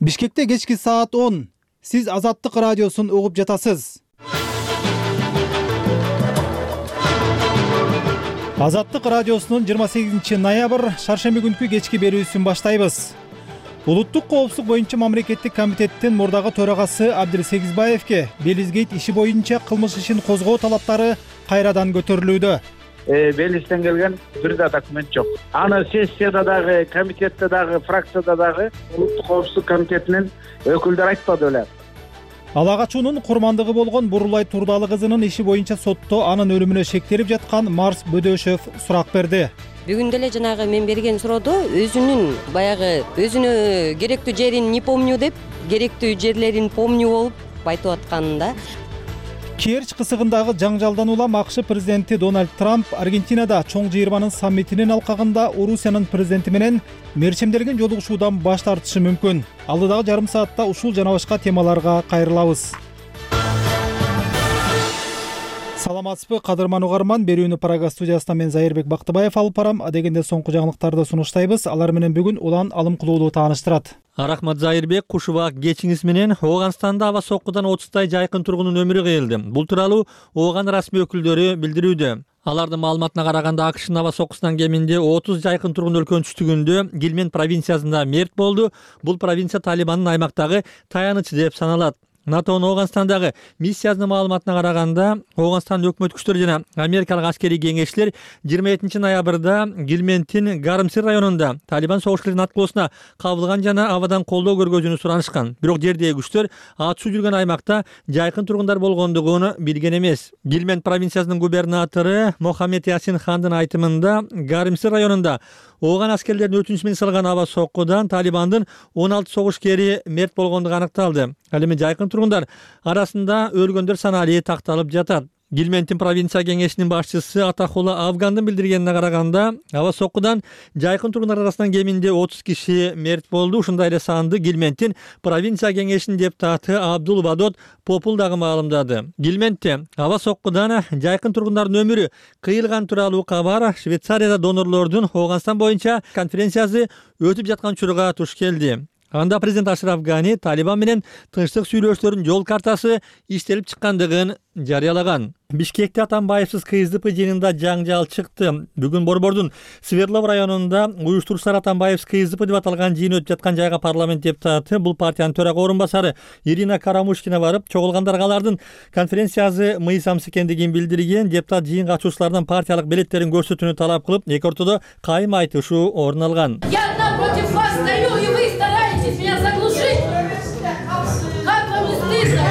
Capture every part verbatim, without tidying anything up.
Бишкекте кечки саат он. Сиз Азаттык радиосун угуп жатасыз. Азаттык радиосунун жыйырма сегизинчи ноябрь шаршемби күнкү кечки берүүсүн баштайбыз. Улуттук коопсуздук боюнча мамлекеттик комитеттин мурдагы төрагасы Абдил Сегизбаевке Белизгейт иши боюнча кылмыш ишин козгоо талаптары кайрадан көтөрүлүүдө. Белистен келген бир да документ жок. Аны сессияда дагы, комитетте дагы, фракцияда дагы улуттук коопсуздук комитетинин өкүлдөрү айтпады эле. Ала качуунун курмандыгы болгон Бурулай Турдалы кызынын иши боюнча сотто анын өлүмүнө шектелип жаткан Марс Бөдөшев сурак берди. Бүгүн деле жанагы мен берген суроодо өзүнүн баягы өзүнө керектүү жерин не помню деп, керектүү жерлерин помню болуп айтып атканында. Керчь кысыгындагы жаңжалдан улам АКШ президенти Дональд Трамп Аргентинада чоң жыйырманын саммитинин алкагында Орусиянын президенти менен мерчемделген жолугушуудан баш тартышы мүмкүн. Алдыдагы жарым саатта ушул жана башка темаларга кайрылабыз. Саламатсызбы, кадырман угарман. Берүүнү Прага студиясынан мен Зайырбек Бактыбаев алып барам. Адегенде соңку жаңылыктарды сунуштайбыз. Алар менен бүгүн улан алым кылуулуу тааныштырат. Рахмат Зайырбек, кушубак кечиңиз менен. Ооганстанда аба соккудан отуздай жайкын тургундун өмүрү кыйылды. Бул тууралуу Ооган расмий өкүлдөрү билдирүүдө. Алардын маалыматына караганда АКШнын аба соккусунан кеминде отуз жайкын тургун өлкөнүн түштүгүндө Гилмент провинциясында мерт болду. Бул провинция Талибандын аймактагы таянычы деп саналат. НАТОнун Ооганстандагы миссиясынын маалыматына караганда, Ооганстандын өкмөт күчтөрү жана америкалык аскерий кеңешчилер жыйырма экинчи ноябрда Гилменттин Гармсир районунда Талибан согушчуларынын аткылоосуна кабылган жана абадан колдоо көргөзүүнү суранышкан. Бирок жердеги күчтөр атышуу жүргөн аймакта жайкын тургундар болгондугун билген эмес. Гилмент провинциясынын губернатору Мохаммед Ясин Хандын айтымында Гармсир районунда Ооган аскерлеринин өтүнүчү менен сырылган аба соккудан Талибандын он алты согушкери мерт болгондугу аныкталды. Ал эми жайкын тургундар арасында өлгөндөр саны алии такталып жатат. Гилменттин провинция кеңешинин башчысы Атахула Афгандын билдиргенине караганда, аба соккудан жайкын тургундар арасынан кеминде отуз киши мерт болду. Ушундай эле санды Гилменттин провинция кеңешинин депутаты Абдул Вадод Попул дагы маалымдады. Гилментте аба соккудан жайкын тургундардын өмүрү кыйылган тууралуу кабар Швейцарияда донорлордун Ооганстан боюнча конференциясы өтүп жаткан учурга туш келди. Анда президент Ашраф Гани Талибан менен тынчтык сүйлөшүүлөрдүн жол картасы иштелип чыккандыгын жарыялаган. Бишкекте Атамбаевсиз КСДП жыйынында жаңжал чыкты. Бүгүн Борбордун Свердлов районунда уюштуруучулар Атамбаевсиз КСДП деп аталган жыйын өтүп жаткан жайга парламент депутаты, бул партиянын төрага орун басары Ирина Карамушкина барып, чогулгандарга алардын конференциясы мыйзамсыз экендигин билдирген. Депутат жыйын катышуучулардан партиялык билеттерин көрсөтүүнү талап кылып, эки ортодо кайым айтышуу орун алган. Я одна против вас стою, и вы стараетесь меня заглушить. Как вам не стыдно?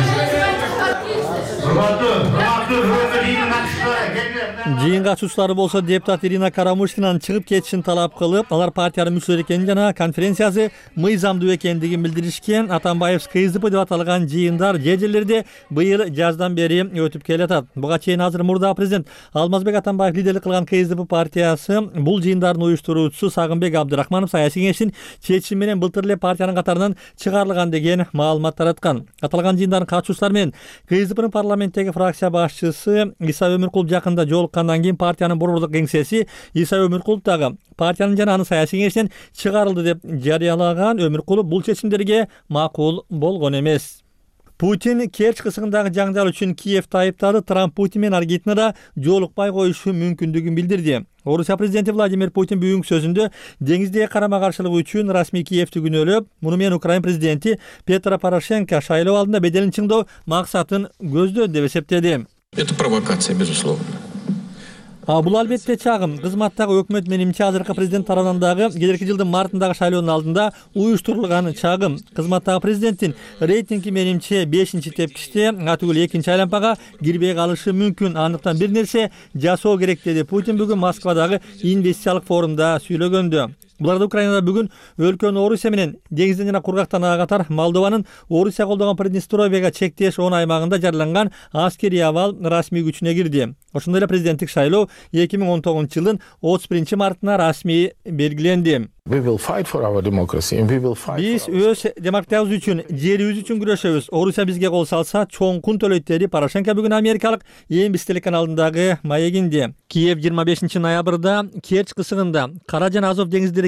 Жыйын катышуучулары болсо депутат Ирина Карамушкинанын чыгып кетишин талап кылып, алар партиянын мүчөлөрү экенин жана конференциясы мыйзамдуу экендигин билдиришкен. Атамбаев КСДП деп аталган жыйындар же жерлерде быйыл жаздан бери өтүп келатат. Буга чейин азыр мурда президент Алмазбек Атамбаев лидерлик кылган КСДП партиясы бул жыйындардын уюштуруучусу Сагынбек Абдырахманов саясий кеңештин чечими менен былтыр эле партиянын катарынан чыгарылган деген маалымат тараткан. Аталган жыйындардын катышуучулары менен КСДПнын парламенттеги фракция башчысы Иса Өмүркулов жакында жолуккандан кийин партиянын борбордук кеңсеси Иса Өмүркулов дагы партиянын жана анын саясий кеңешинен чыгарылды деп жарыялаган. Өмүркулов бул чечимдерге макул болгон эмес. Путин Керчь кысыгындагы жаңжал үчүн Киевди айыптады. Трамп Путин менен Аргентинада жолукпай коюшу мүмкүндүгүн билдирди. Орусия президенти Владимир Путин бүгүнкү сөзүндө деңиздеги карама-каршылык үчүн расмий Киевди күнөөлөп, муну менен Украина президенти Петро Порошенко шайлоо алдында беделин чыңдоо максатын көздөдү деп эсептеди. Это провокация, безусловно. А бул албетте чагым. Кызматтагы өкмөт менимче азыркы президент тарабынан дагы келерки жылдын мартындагы шайлоонун алдында уюштурулган чагым. Кызматтагы президенттин рейтинги менимче бешинчи тепкичте, атүгүл экинчи айланпага кирбей калышы мүмкүн. Андыктан бир нерсе жасоо керек деди Путин бүгүн Москвадагы инвестициялык форумда сүйлөгөндө. Буларда Украинада бүгүн өлкөнү Орусия менен деңизден жана кургактан агатар Молдованын Орусия колдогон Приднестровьега чектеш он аймагында жарыяланган аскерий абал расмий күчүнө кирди. Ошондой эле президенттик шайлоо эки миң он тогузунчу жылдын отуз биринчи мартына расмий белгиленди. We will fight for our democracy and we will fight. Биз өз демократиябыз үчүн, жерибиз үчүн күрөшөбүз. Орусия бизге кол салса, чоң кун төлөйт деди Порошенко бүгүн америкалык Эн Би Си телеканалындагы маегинде. Киев жыйырма бешинчи ноябрда Керчь кысыгында Кара жана Азов деңиздери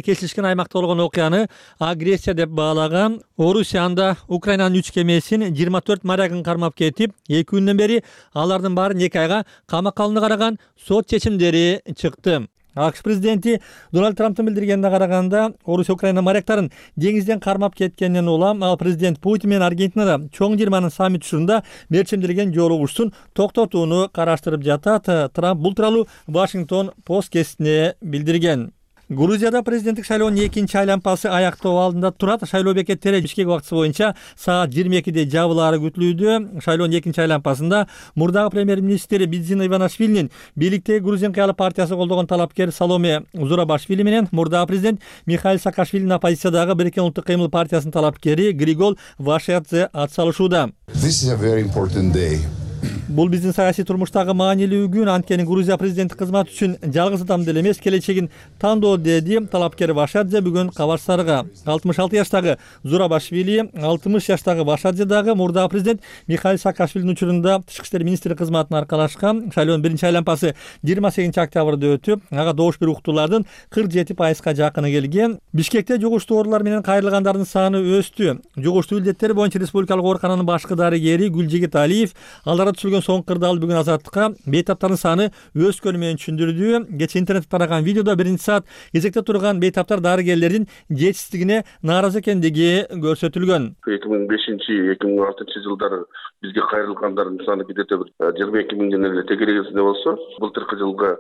берекелишкен аймакта болгон окуяны агрессия деп баалаган Орусия анда Украинанын үч кемесин жыйырма төрт морягын кармап кетип, эки күндөн бери алардын баарын эки айга камакка алууну караган сот чечимдери чыкты. АКШ президенти Дональд Трамптын билдиргенине караганда, Орусия Украина моряктарын деңизден кармап кеткенден улам ал президент Путин менен Аргентинада чоң жыйырманын саммит учурунда мерчимдирген жолугушуусун токтотууну караштырып жатат. Трамп бул тууралуу Washington Post гезитине билдирген. Грузияда президенттик шайлоонун экинчи айланпасы аяктоо алдында турат. Шайлоо бекеттери Бишкек убактысы боюнча саат жыйырма экиде жабылаары күтүлүүдө. Шайлоонун экинчи айланпасында мурдагы премьер-министри Бидзина Иванашвилинин бийликтеги Грузин кыялы партиясы колдогон талапкер Саломе Зурабашвили менен мурдагы президент Михаил Саакашвилинин оппозициядагы Бириккен улуттук кыймыл партиясынын талапкери Григол Вашиадзе ат салышууда. Бул биздин саясий турмуштагы маанилүү күн, анткени Грузия президенттик кызмат үчүн жалгыз адам деле эмес, келечегин тандоо, деди талапкер Вашадзе бүгүн кабарчыларга. алтымыш алты жаштагы Зурабашвили, алтымыш жаштагы Вашадзе дагы мурдагы президент Михаил Саакашвилинин учурунда тышкы иштер министри кызматына аркалашкан. Шайлоонун биринчи айланпасы жыйырма сегизинчи октябрда өтүп, ага добуш берүү уктуулардын кырк жети пайызга жакыны келген. Бишкекте жугуштуу оорулар менен кайрылгандардын саны өстү. Жугуштуу илдеттер боюнча республикалык оорукананын башкы дарыгери Гүлжигит Алиев аларда түшүлгөн соңку кырдаал бүгүн азаттыкка бейтаптардын саны өскөнү менен түшүндүрдү. Кечээ интернетте тараган видеодо биринчи саат кезекте турган бейтаптар дарыгерлердин жетишсиздигине нааразы экендиги көрсөтүлгөн. эки миң бешинчи эки миң алтынчы жылдары бизге кайрылгандардын саны кидете бир жыйырма эки миңден эле тегерегесинде болсо, былтыркы жылга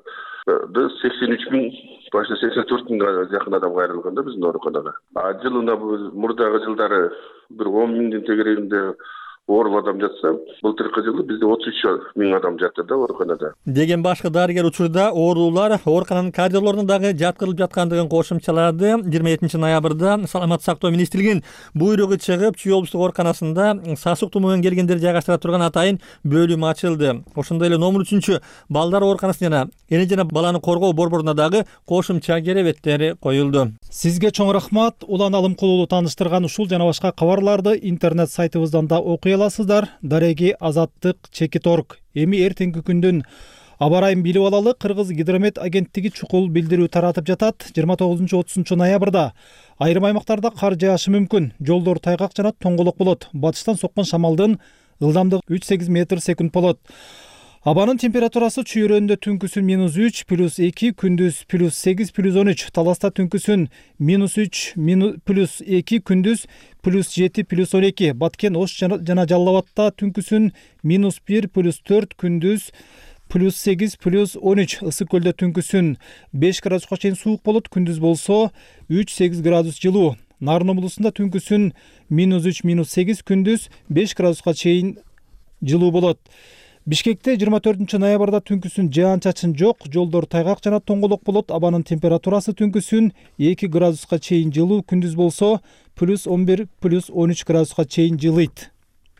сексен үч миң, башта сексен төрт миңге жакын адам кайрылган да биздин ооруканага. А жылына мурдагы жылдары бир он миңдин тегерегинде ооруп адам жатса, былтыркы жылы бизде отуз үч миң адам жатты да ооруканада. Деген башкы дарыгер учурда оорулар оорукананын коридорлоруна дагы жаткырылып жаткандыгын кошумчалады. жыйырма жетинчи ноябрда Саламаттык сактоо министрлигинин буйругу чыгып, Чүй облустук ооруканасында сасык тумоо менен келгендерди жайгаштыра турган атайын бөлүм ачылды. Ошондой эле номер үчүнчү балдар ооруканасы жана эне жана баланы коргоо борборуна дагы кошумча керебеттер коюлду. Сизге чоң рахмат. Улан Алымкулуулу тааныштырган ушул жана башка кабарларды интернет сайтыбыздан да окуй аласыздар. Дареги Азаттык чекит точка орг. Эми эртеңки күндүн аба ырайын билип алалы. Кыргыз гидромет агенттиги чукул билдирүү таратып жатат. жыйырма тогузунчу отузунчу ноябрда айрым аймактарда кар жаашы мүмкүн. Жолдор тайгак жана тоңголок болот. Батыштан соккон шамалдын ылдамдыгы үч сегиз метр секунд болот. Абанын температурасы чүйрөндө түнкүсүн минус үч, плюс эки, күндүз плюс сегиз, плюс он үч, Таласта түнкүсүн минус үч, плюс эки, күндүз плюс жети, плюс он эки, Баткен, Ош жана Жалал Абадта түнкүсүн минус бир, плюс төрт, күндүз плюс сегиз, плюс он үч, Ысык көлдө түнкүсүн беш градуска чейин суук болот, күндүз болсо үч сегиз градус жылуу. Нарын облусунда түнкүсүн минус үч, минус сегиз, күндүз беш градуска чейин жылуу болот. Бишкекте жыйырма төртүнчү ноябрда түнкүсүн жаан-чачын жок, жолдор тайгак жана тоңголок болот. Абанын температурасы түнкүсүн эки градуска чейин жылуу, күндүз болсо плюс он бир, плюс он үч градуска чейин жылыйт.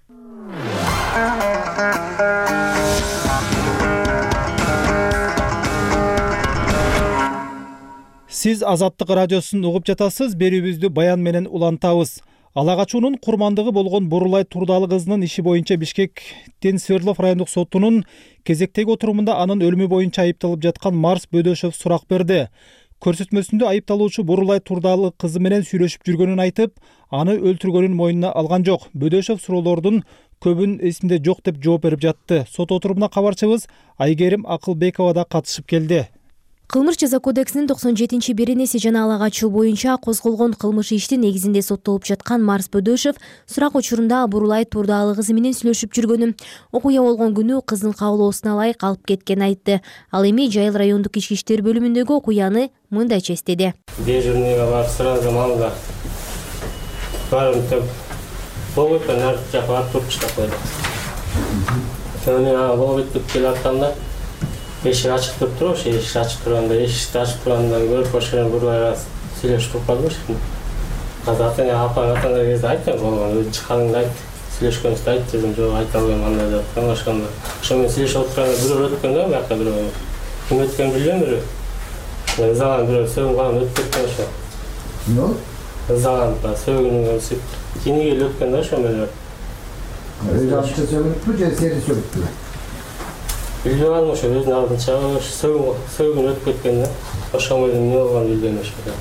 Сиз Азаттык радиосун угуп жатасыз. Берүүбүздү баян менен улантабыз. Ала качуунун курмандыгы болгон Бурулай Турдалы кызынын иши боюнча Бишкектин Свердлов райондук сотунун кезектеги отурумунда анын өлүмү боюнча айыпталып жаткан Марс Бөдөшов сурак берди. Көрсөтмөсүндө айыпталуучу Бурулай Турдалы кызы менен сүйлөшүп жүргөнүн айтып, аны өлтүргөнүн мойнуна алган жок. Бөдөшов суроолордун көбүн эсимде жок деп жооп берип жатты. Сот отурумуна кабарчыбыз Айгерим Акылбекова да катышып келди. Кылмыш жаза кодексинин токсон жетинчи беренеси жана ала качуу боюнча козголгон кылмыш иштин негизинде соттолуп жаткан Марс Бөдөшов сурак учурунда Бурулай Турдалы кызы менен сүйлөшүп жүргөнүн, окуя болгон күнү кыздын каалоосуна ылайык алып кеткенин айтты. Ал эми Жайыл райондук ички иштер бөлүмүндөгү окуяны мындай честеди. Дежурныйга барып сурадым, алга барып деп болбойт, нарт жакка барып туруп чыгып койду. Мен ага болбойт деп келип атканда эшик ачык туруп туруп, эшик ачык турганда, эшикти ачык турганда көрүп ошол Бурулайга сүйлөшүп туруп калдым. Казатын апаң атаңда кезде айттым, болгон өзү чыкканыңды айт, сүйлөшкөнүңдү айт дедим. Жок, айта албайм андай деп. Ошондо ошо менен сүйлөшүп отурганда бирөө өткөн да, бияка бирөө. Ким өткөнүн билбейм бирөө. Ызаланып бирөө сөгүн калып өтүп кеткен ошо. Эмне? Ызаланып, сөгүнүн өсүп, киниге эле өткөн да ошо менен. Ызаланып сөгүнүппү же сени сөгүппү? Билбей калдым, ошо өзүнүн алдынча сөгүн өтүп кеткен да. Ошо менен эмне болгонун билбейм ошо.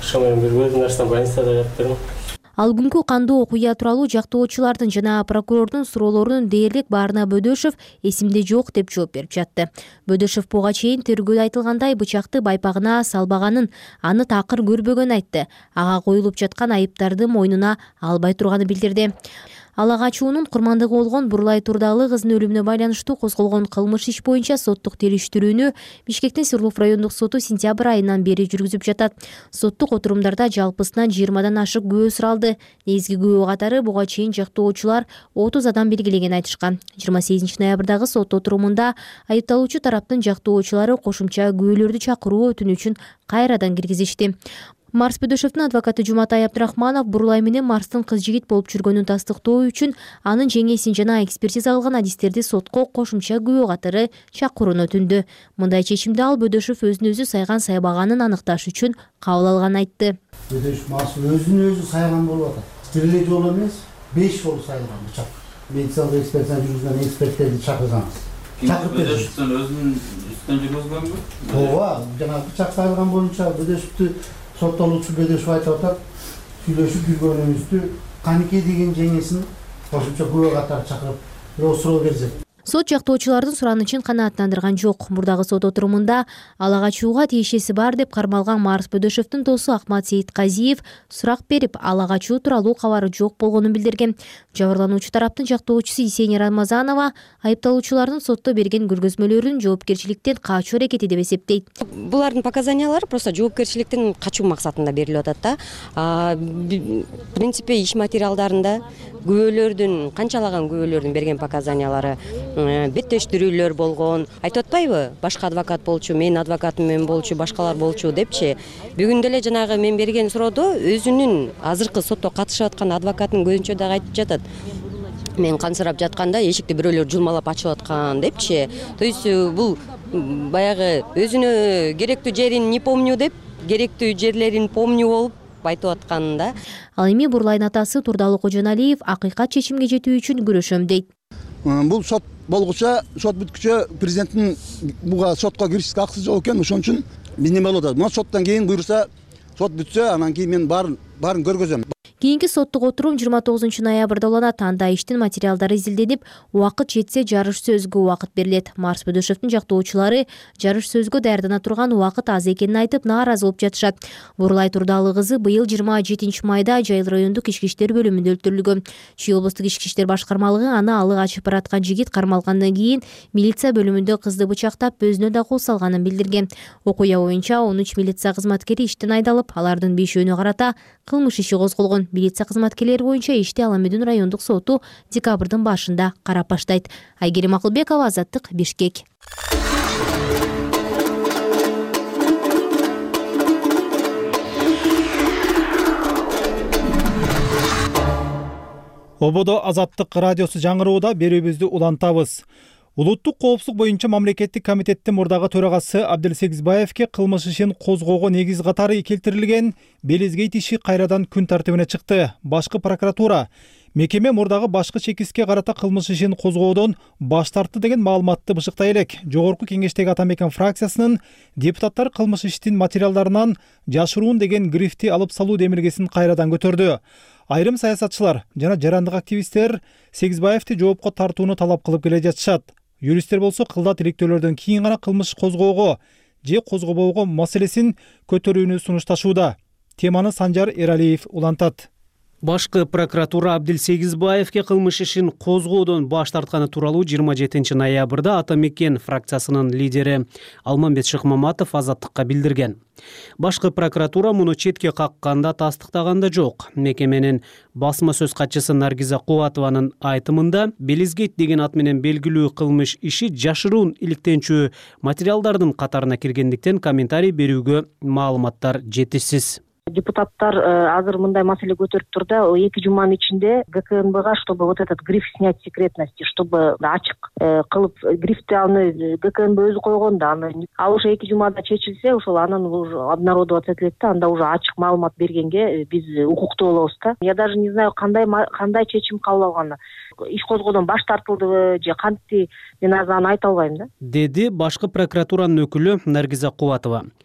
ошо менен бирге өзүм дашта больницада жаттым. Ал күнкү кандуу окуя тууралуу жактоочулардын жана прокурордун суроолорунун дээрлик баарына Бөдөшов эсимде жок деп жооп берип жатты. Бөдөшов буга чейин тергөөдө айтылгандай бычакты байпагына салбаганын, аны такыр көрбөгөнүн айтты. Ага коюлуп жаткан айыптарды мойнуна албай турганын билдирди. Ал ага чуунун курмандыгы болгон Бурулай Турдалы кызынын өлүмүнө байланыштуу козголгон кылмыш иш боюнча соттук териштирүүнү Бишкектин Сырлууф райондук соту сентябрь айынан бери жүргүзүп жатат. Соттук отурумдарда жалпысынан жыйырмадан ашык күбө суралды. Негизги күбө катары буга чейин жактоочулар отуз адам белгилеген айтышкан. жыйырма сегизинчи ноябрдагы сот отурумунда айыпталуучу тараптын жактоочулары кошумча күбөлөрдү чакыруу өтүнүчүн кайрадан киргизишти. Марс Бөдөшовдун адвокаты Жуматай Абдрахманов Бурулай менен Марстын кыз жигит болуп жүргөнүн тастыктоо үчүн анын жеңесин жана экспертиза алган адистерди сотко кошумча күбө катары чакырууну өтүндү. Мындай чечимди ал Бөдөшов өзүн өзү сайган сайбаганын аныкташ үчүн кабыл алганын айтты. Бөдөшов Марс өзүн өзү сайган болуп атат. Бир эле жолу эмес, беш жолу сайган бычак. Медициналык экспертиза жүргүзгөн эксперттерди чакырганбыз. Чакырып Бөдөшовдун өзүнүн үстүнөн жүргүзгөнбү? Ооба, жана бычак сайган боюнча Бөдөшовду соттолуучу Бөдөшов айтып атат, сүйлөшүп жүргөнүбүздү Канике деген жеңесин кошумча күбө катары чакырып суроо берсе. Сот жактоочулардын суранычын канааттандырган жок. Мурдагы сот отурумунда ал ага чууга тиешеси бар деп кармалган Марс Бөдөшовдун досу Акмат Сейитказиев сурак берип, ал ага чуу тууралуу кабары жок болгонун билдирген. Жабырлануучу тараптын жактоочусу Исения Рамазанова айыпталуучулардын сотто берген көргөзмөлөрүн жоопкерчиликтен качуу аракети деп эсептейт. Булардын показаниялары просто жоопкерчиликтен качуу максатында берилип атат да. В принципе, иш материалдарында күбөлөрдүн, канчалаган күбөлөрдүн берген показаниялары беттештирүүлөр болгон. Айтып атпайбы? Башка адвокат болчу, мен адвокатым менен болчу, башкалар болчу депчи. Бүгүн деле жанагы мен берген суроодо өзүнүн азыркы сотто катышып аткан адвокаттын көзүнчө дагы айтып жатат. Мен кансырап жатканда эшикти бирөөлөр жулмалап ачып аткан депчи. То есть бул баягы өзүнө керектүү жерин не помню деп, керектүү жерлерин помню болуп айтып атканында. Ал эми Бурулайдын атасы Турдалы Кожоналиев акыйкат чечимге жетүү үчүн күрөшөм дейт. Бул сот болгуча, сот бүткүчө президенттин буга сотко киришке акысы жок экен, ошон үчүн биз неме болот атат. Мына соттон кийин буйрса, сот бүтсө, анан кийин мен баарын баарын көргөзөм. Кийинки соттук отурум жыйырма тогузунчу ноябрда уланат. Анда иштин материалдары изилденип, убакыт жетсе жарыш сөзгө убакыт берилет. Марс Бөдөшовдун жактоочулары жарыш сөзгө даярдана турган убакыт аз экенин айтып, нааразы болуп жатышат. Бурулай Турдалы кызы быйыл жыйырма жетинчи майда Жайыл райондук ички иштер бөлүмүндө өлтүрүлгөн. Чүй облустук ички иштер башкармалыгы аны алык ачып бараткан жигит кармалгандан кийин милиция бөлүмүндө кызды бычактап, өзүнө да кол салганын билдирген. Окуя боюнча он үч милиция кызматкери иштен айдалып, алардын бешөөнү карата кылмыш иши козголгон. Милиция кызматкерлери боюнча ишти Аламедин райондук соту декабрдын башында карап баштайт. Айгерим Акылбекова, Азаттык, Бишкек. Ободо Азаттык радиосу жаңырууда берүүбүздү улантабыз. Улуттук коопсуздук боюнча мамлекеттик комитеттин мурдагы төрагасы Абдилсегизбаевке кылмыш ишин козгоого негиз катары келтирилген Белизгейт иши кайрадан күн тартибине чыкты. Башкы прокуратура мекеме мурдагы башкы чекиске карата кылмыш ишин козгоодон баш тартты деген маалыматты бышыктай элек. Жогорку кеңештеги Ата Мекен фракциясынын депутаттар кылмыш иштин материалдарынан жашыруун деген грифти алып салуу демилгесин кайрадан көтөрдү. Айрым саясатчылар жана жарандык активисттер Сегизбаевди жоопко тартууну талап кылып келе жатышат. Юристтер болсо кылда тилектөөлөрдөн кийин гана кылмыш козгоого же козгобоого маселесин көтөрүүнү сунушташууда. Теманы Санжар Эралиев улантат. Башкы прокуратура Абдилсегизбаевке кылмыш ишин козгоодон баш тартканы тууралуу жыйырма жетинчи ноябрда Ата Мекен фракциясынын лидери Алмамбет Шыкмаматов Азаттыкка билдирген. Башкы прокуратура муну четке какканда тастыктаган да жок. Мекеменин басма сөз катчысы Наргиза Кубатованын айтымында Белизгейт деген ат менен белгилүү кылмыш иши жашыруун иликтенчү материалдардын катарына киргендиктен комментарий берүүгө маалыматтар жетишсиз. Депутаттар азыр мындай маселе көтөрүп турду. Эки жуманын ичинде ГКНБга, чтобы вот этот гриф снять секретности, чтобы ачык кылып грифти аны ГКНБ өзү койгон да, аны ал уже эки жумада чечилсе, ошол анан уже обнародоваться этилет да, анда уже ачык маалымат бергенге биз укуктуу болобуз да. Я даже не знаю кандай кандай чечим кабыл алганын. Иш козгоодон баш тартылдыбы же кантти, мен азыр аны айта албайм да. Деди башкы прокуратуранын өкүлү Наргиза Кубатова.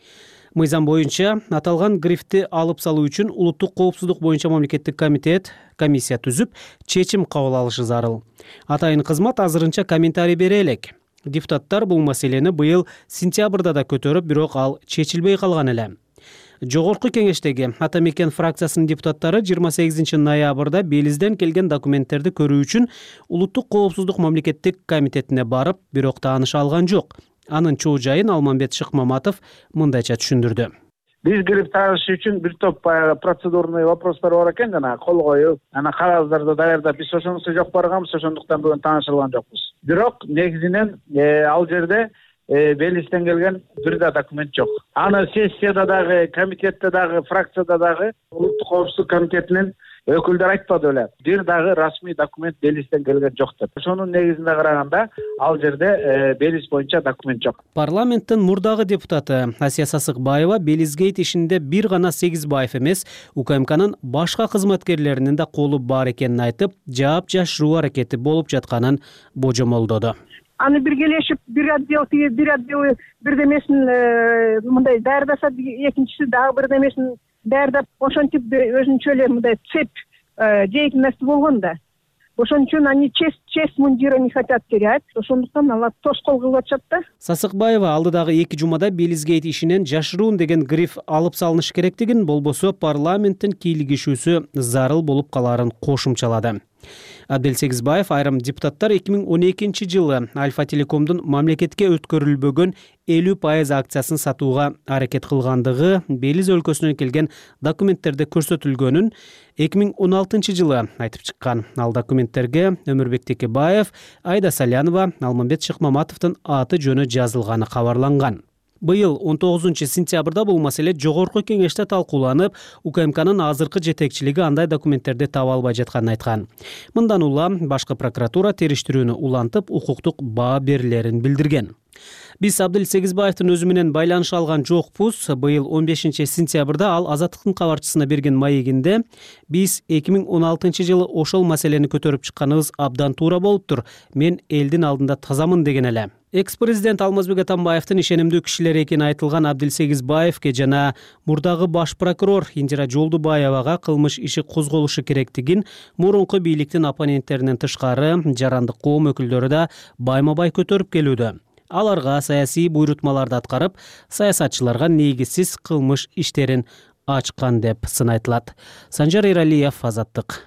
Мыйзам боюнча аталган грифти алып салуу үчүн улуттук коопсуздук боюнча мамлекеттик комитет комиссия түзүп чечим кабыл алышы зарыл. Атайын кызмат азырынча комментарий бере элек. Депутаттар бул маселени быйыл сентябрда да көтөрүп, бирок ал чечилбей калган эле. Жогорку кеңештеги Ата Мекен фракциясынын депутаттары жыйырма сегизинчи ноябрда Белизден келген документтерди көрүү үчүн улуттук коопсуздук мамлекеттик комитетине барып, бирок тааныша алган жок. Анын чоо жайын Алмамбет Шыкмаматов мындайча түшүндүрдү. Биз кирип тааныш үчүн бир топ процедурный вопростор бар экен, жана кол коюп, ана кагаздарды даярдап, биз ошонусу жок барганбыз, ошондуктан бүгүн тааныша алган жокпуз. Бирок негизинен ал жерде Белизден келген бир да документ жок. Аны сессияда дагы, комитетте дагы, фракцияда дагы улуттук коопсуздук комитетинин өкүлдөр айтпады эле. Бир дагы расмий документ Белизден келген жок деп. Ошонун негизинде караганда ал жерде Белиз боюнча документ жок. Парламенттин мурдагы депутаты Асия Сасыкбаева Белизгейт ишинде бир гана Сегизбаев эмес, УКМКнын башка кызматкерлеринин да колу бар экенин айтып, жаап жашыруу аракети болуп жатканын божомолдоду. Аны биргелешип, бир отдел, бир отдел бирдемесин мындай даярдаса, экинчиси дагы бирдемесин даярдап, ошентип өзүнчө эле мындай цепь деятельности болгон да. Ошон үчүн они честь, честь мундира не хотят терять. Ошондуктан алар тоскоол кылып атышат да. Сасыкбаева алдыдагы эки жумада Белизгейт ишинен жашыруун деген гриф алып салыныш керектигин, болбосо парламенттин кийлигишүүсү зарыл болуп каларын кошумчалады. Абдел Сегизбаев айрым депутаттар эки миң он экинчи жылы Альфа Телекомдун мамлекетке өткөрүлбөгөн элүү пайыз акциясын сатууга аракет кылгандыгы Белиз өлкөсүнөн келген документтерде көрсөтүлгөнүн эки миң он алтынчы жылы айтып чыккан. Ал документтерге Өмүрбек Текебаев, Айда Салянова, Алмамбет Шыкмаматовдун аты жөнү жазылганы кабарланган. Быйыл он тогузунчу сентябрда бул маселе жогорку кеңеште талкууланып, УКМКнын азыркы жетекчилиги андай документтерди таба албай жатканын айткан. Мындан улам башкы прокуратура териштирүүнү улантып, укуктук баа берилерин билдирген. Биз Абдел Сегизбаевдин өзү менен байланыша алган жокпуз. Быйыл он бешинчи сентябрда ал Азаттыктын кабарчысына берген маегинде биз эки миң он алтынчы жылы ошол маселени көтөрүп чыкканыбыз абдан туура болуптур. Мен элдин алдында тазамын деген эле. Экс-президент Алмазбек Атамбаевдин ишенимдүү кишилери экени айтылган Абдел Сегизбаевке жана мурдагы баш прокурор Индира Жолдубаевага кылмыш иши козголушу керектигин мурунку бийликтин оппоненттеринен тышкары жарандык коом өкүлдөрү да байма-бай көтөрүп келүүдө. Аларга саясий буйрутмаларды аткарып, саясатчыларга негизсиз кылмыш иштерин ачкан деп сынайтылат. Санжар Эралиев, Азаттык.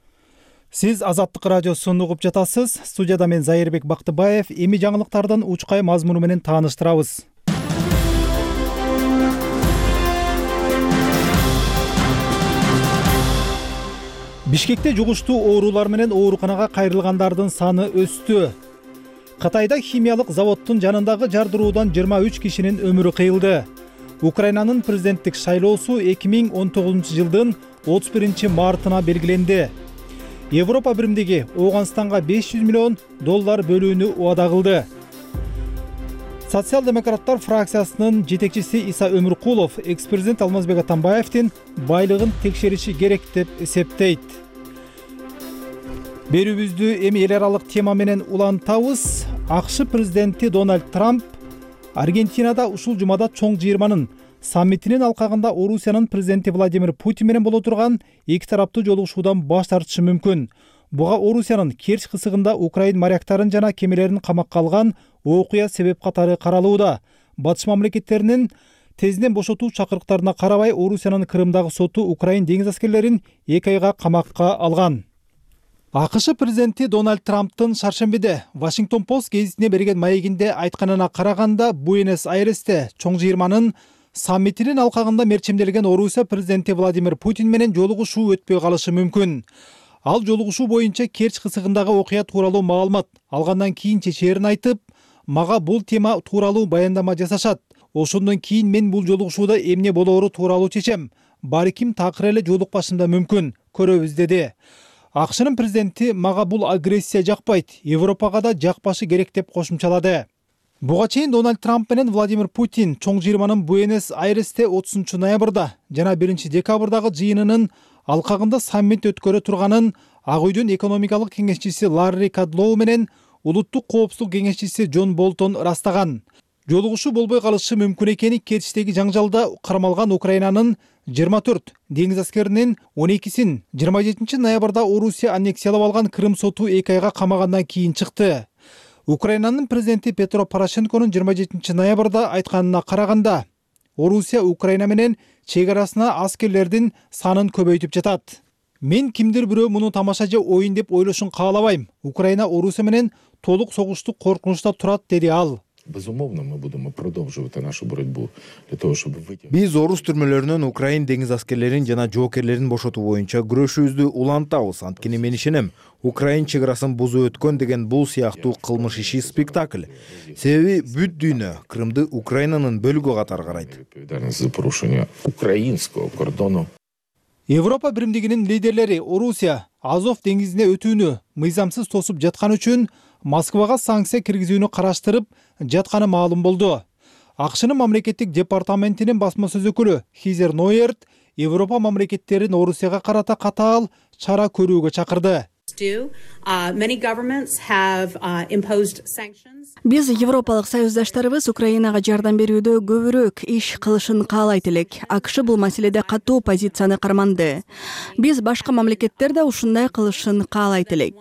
Сиз Азаттык радиосун угуп жатасыз. Студияда мен Зайырбек Бактыбаев. Эми жаңылыктардын учкай мазмуну менен тааныштырабыз. Бишкекте жугуштуу оорулар менен ооруканага кайрылгандардын саны өстү. Кытайда химиялык заводдун жанындагы жардыруудан жыйырма үч кишинин өмүрү кыйылды. Украинанын президенттик шайлоосу эки миң он тогузунчу жылдын отуз биринчи мартына белгиленди. Европа биримдиги Ооганстанга беш жүз миллион доллар бөлүүнү убада кылды. Социал-демократтар фракциясынын жетекчиси Иса Өмүркулов экс-президент Алмазбек Атамбаевдин байлыгын текшериши керек деп эсептейт. Берүүбүздү эми эл аралык тема менен улантабыз. АКШ президенти Дональд Трамп Аргентинада ушул жумада чоң жыйырманын саммитинин алкагында Орусиянын президенти Владимир Путин менен боло турган эки тараптуу жолугушуудан баш тартышы мүмкүн. Буга Орусиянын Керчь кысыгында Украин моряктарын жана кемелерин камакка алган окуя себеп катары каралууда. Батыш мамлекеттеринин тезинен бошотуу чакырыктарына карабай, Орусиянын Крымдагы соту Украин деңиз аскерлерин эки айга камакка алган. АКШ президенти Дональд Трамптын шаршембиде Вашингтон Пост гезитине берген маегинде айтканына караганда, Буэнос-Айресте чоң жыйырманын саммитинин алкагында мерчемделген Орусия президенти Владимир Путин менен жолугушуу өтпөй калышы мүмкүн. Ал жолугушуу боюнча Керчь кысыгындагы окуя тууралуу маалымат алгандан кийин чечээрин айтып, мага бул тема тууралуу баяндама жасашат. Ошондон кийин мен бул жолугушууда эмне болоору тууралуу чечем. Барким такыр эле жолукпашым да мүмкүн. Көрөбүз деди. АКШнын президенти мага бул агрессия жакпайт, Европага да жакпашы керек деп кошумчалады. Буга чейин Дональд Трамп менен Владимир Путин чоң жыйырманын Буэнос-Айресте отузунчу ноябрда жана биринчи декабрдагы жыйынынын алкагында саммит өткөрө турганын Ак үйдүн экономикалык кеңешчиси Ларри Кадлоу менен улуттук коопсуздук кеңешчиси Джон Болтон ырастаган. Жолугушуу болбой калышы мүмкүн экени Керчтеги жаңжалда кармалган Украинанын жыйырма төрт деңиз аскеринин он экисин жыйырма жетинчи ноябрда Орусия аннексиялап алган Крым соту эки айга камагандан кийин чыкты. Украинанын президенти Петро Порошенконун жыйырма жетинчи ноябрда айтканына караганда, Орусия Украина менен чек арасына аскерлердин санын көбөйтүп жатат. Мен кимдир бирөө муну тамаша же оюн деп ойлошун каалабайм. Украина Орусия менен толук согуштук коркунучта турат, деди ал. Безумовно, ми будемо продовжувати нашу боротьбу для того, щоб витягнути. Биз орус түрмөлөрүнөн Украин деңиз аскерлерин жана жоокерлерин бошотуу боюнча күрөшүүбүздү улантабыз. Анткени мен ишенем, Украин чек арасын бузуп өткөн деген бул сыяктуу кылмыш иши спектакль. Себеби бүт дүйнө Крымды Украинанын бөлүгү катары карайт. За порушення українського кордону. Европа биримдигинин лидерлери Орусия Азов деңизине өтүүнү мыйзамсыз тосуп жаткан үчүн Москвага санкция киргизүүнү караштырып жатканы маалым болду. АКШнын мамлекеттик департаментинин басма сөз өкүлү Хизер Нойерт Европа мамлекеттерин Орусияга карата катаал чара көрүүгө чакырды. Биз европалык союздаштарыбыз Украинага жардам берүүдө көбүрөөк иш кылышын каалайт элек. АКШ бул маселеде катуу позицияны карманды. Биз башка мамлекеттер да ушундай кылышын каалайт элек.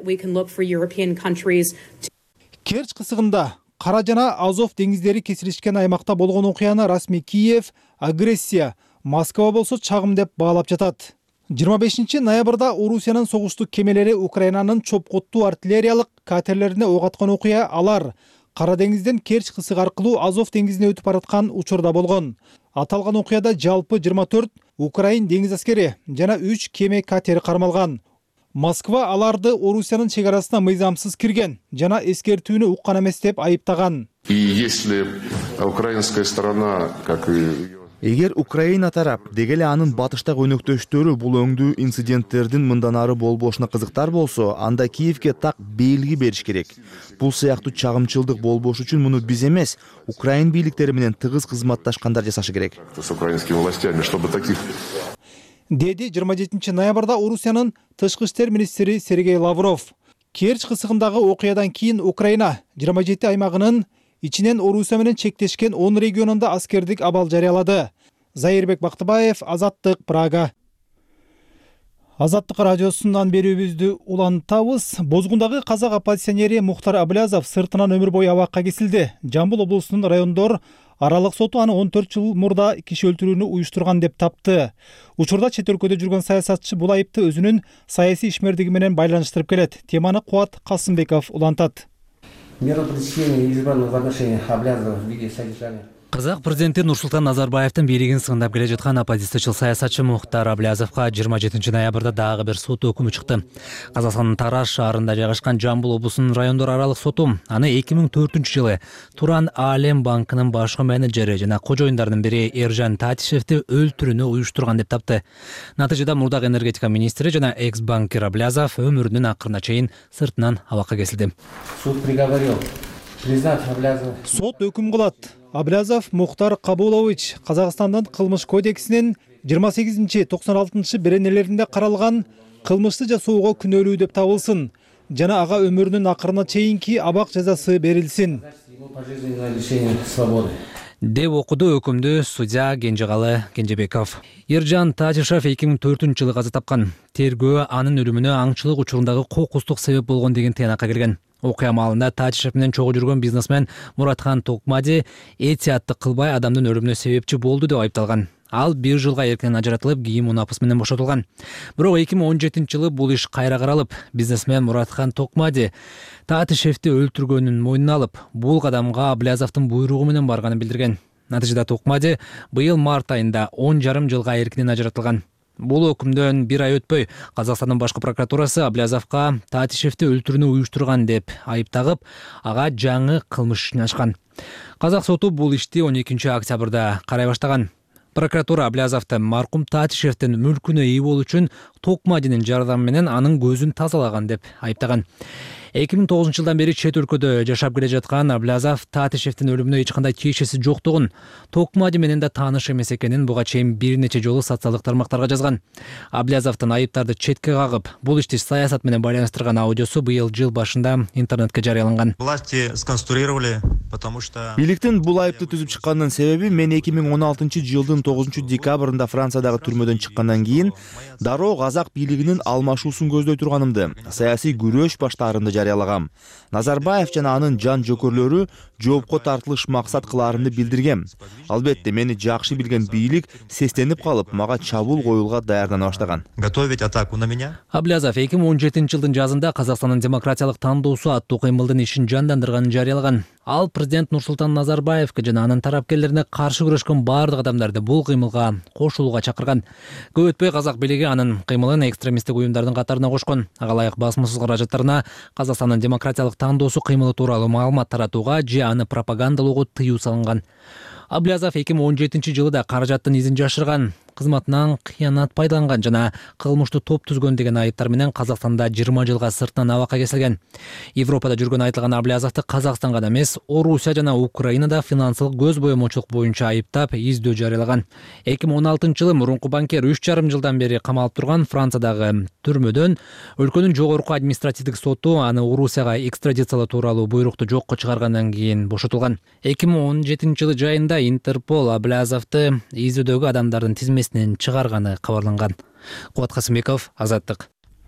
Керч кысыгында Кара жана Азов деңиздери кесилишкен аймакта болгон окуяны расмий Киев агрессия, Москва болсо чагым деп баалап жатат. жыйырма бешинчи ноябрда Орусиянын согуштук кемелери Украинанын чопкоттуу артиллериялык катерлерине ок аткан окуя алар Кара деңизден Керч кысыгы аркылуу Азов деңизине өтүп бараткан учурда болгон. Аталган окуяда жалпы жыйырма төрт Украин деңиз аскери жана үч кеме катери кармалган. Москва аларды Орусиянын чек арасына мыйзамсыз кирген жана эскертүүнү уккан эмес деп айыптаган. И если украинская сторона, как и Эгер Украина тарап дегеле анын батыштагы өнөктөштөрү бул өңдүү инциденттердин мындан ары болбошуна кызыктар болсо, анда Киевге так белги бериш керек. Бул сыяктуу чагымчылдык болбош үчүн муну биз эмес, Украин бийликтери менен тыгыз кызматташкандар жасашы керек. С украинскими властями, чтобы таких деди жыйырма жетинчи ноябрда Орусиянын тышкы иштер министри Сергей Лавров. Керч кысыгындагы окуядан кийин Украина жыйырма жети аймагынын ичинен Орусия менен чектешкен он регионунда аскердик абал жарыялады. Зайырбек Бактыбаев, Азаттык, Прага. Азаттык радиосунан берүүбүздү улантабыз. Бозгундагы казак оппозиционери Мухтар Аблязов сыртынан өмүр бою абакка кесилди. Жамбыл облусунун райондор аралык соту аны он төрт жыл мурда киши өлтүрүүнү уюштурган деп тапты. Учурда чет өлкөдө жүргөн саясатчы бул айыпты өзүнүн саясий ишмердиги менен байланыштырып келет. Теманы Кубат Касымбеков улантат. Меру пресечения избранных в отношении Аблязова в виде содержания. Казак президенти Нурсултан Назарбаевдин бийлигин сыгындап келе жаткан оппозициячыл саясатчы Мухтар Аблязовго жыйырма жетинчи ноябрда дагы бир сот өкүмү чыкты. Казакстандын Тараз шаарында жайгашкан Жамбыл облусунун райондор аралык соту аны эки миң төртүнчү жылы Туран Алем банкынын башкы менеджери жана кожоюндардын бири Эржан Татишевди өлтүрүүнү уюштурган деп тапты. Натыйжада мурдагы энергетика министри жана экс-банкир Аблязов өмүрүнүн акырына чейин сыртынан абакка кесилди. Суд приговорил признать Аблязова. Сот өкүм кылат. Аблязов Мухтар Кабулович Казакстандын кылмыш кодексинин жыйырма сегизинчи токсон алтынчы беренелеринде каралган кылмышты жасоого күнөөлүү деп табылсын жана ага өмүрүнүн акырына чейинки абак жазасы берилсин деп окуду өкүмдү судья Кенжегалы Кенжебеков. Эржан Татишев эки миң төртүнчү жылы каза тапкан. Тергөө анын өлүмүнө аңчылык учурундагы кокустук себеп болгон деген тыянакка келген. Окуя маалында Татишев менен чогуу жүргөн бизнесмен Муратхан Токмади этиятты кылбай адамдын өлүмүнө себепчи болду деп айыпталган. Ал бир жылга эркинен ажыратылып, кийин мунапыс менен бошотулган. Бирок эки миң он жетинчи жылы бул иш кайра каралып, бизнесмен Муратхан Токмади Татишевди өлтүргөнүн мойнуна алып, бул кадамга Аблязовдун буйругу менен барганын билдирген. Натыйжада Токмади быйыл март айында он жарым жылга эркинен ажыратылган. Бул өкүмдөн бир ай өтпөй Казакстандын башкы прокуратурасы Аблязовго Татишевди өлтүрүүнү уюштурган деп айыптагып, ага жаңы кылмыш ишин ачкан. Казак соту бул ишти он экинчи октябрда карай баштаган. Прокуратура Аблязовду маркум Татишевдин мүлкүнө ээ болуу үчүн Токмадинин жардамы менен анын көзүн тазалаган деп айыптаган. эки миң тогузунчу жылдан бери чет өлкөдө жашап келе жаткан Аблязов Татишевдин өлүмүнө эч кандай тиешеси жоктугун, Токмади менен да тааныш эмес экенин буга чейин бир нече жолу социалдык тармактарга жазган. Аблязовдун айыптарды четке кагып, бул ишти саясат менен байланыштырган аудиосу быйыл жыл башында интернетке жарыяланган. Власти сконструировали потому что бийликтин бул айыпты түзүп чыкканынын себеби мен эки миң он алтынчы жылдын тогузунчу декабрында Франциядагы түрмөдөн чыккандан кийин дароо казак бийлигинин алмашуусун көздөй турганымды, саясий күрөш баштаарымды жарыялагам. Назарбаев жана анын жан жөкөрлөрү жоопко тартылыш максат кылаарымды билдиргем. Албетте мени жакшы билген бийлик сестенип калып, мага чабуул коюлга даярдана баштаган. Готовить атаку на меня. Аблязов эки миң он жетинчи жылдын жазында Казакстандын демократиялык тандоосу аттуу кыймылдын ишин жандандырганын жарыялаган. Ал президент Нурсултан Назарбаевке жана анын тарапкерлерине каршы күрөшкөн бардык адамдарды бул кыймылга кошулууга чакырган. Көп өтпөй казак бийлиги анын кыймылын экстремисттик уюмдардын катарына кошкон. Ага ылайык басмасыз каражаттарына Казакстандын демократиялык тандоосу кыймылы тууралуу маалымат таратууга же аны пропагандалоого тыюу салынган. Аблязов эки миң он жетинчи жылы да каражаттын изин жашырган, кызматынан кыянат пайдаланган жана кылмыштуу топ түзгөн деген айыптар менен Казакстанда жыйырма жылга сыртынан абакка кесилген. Европада жүргөн айтылган Аблязовду Казакстан гана эмес, Орусия жана Украинада финансылык көз боемоочулук боюнча айыптап, издөө жарыялаган. эки миң он алтынчы жылы мурунку банкир үч жарым жылдан бери камалып турган Франциядагы түрмөдөн өлкөнүн жогорку административдик соту аны Орусияга экстрадициялоо тууралуу буйрукту жокко чыгаргандан кийин бошотулган. эки миң он жетинчи жылы жайында Интерпол Аблязовду издөөдөгү адамдардын тизмесинен чыгарганы кабарланган. Кубат Касымбеков, Азаттык.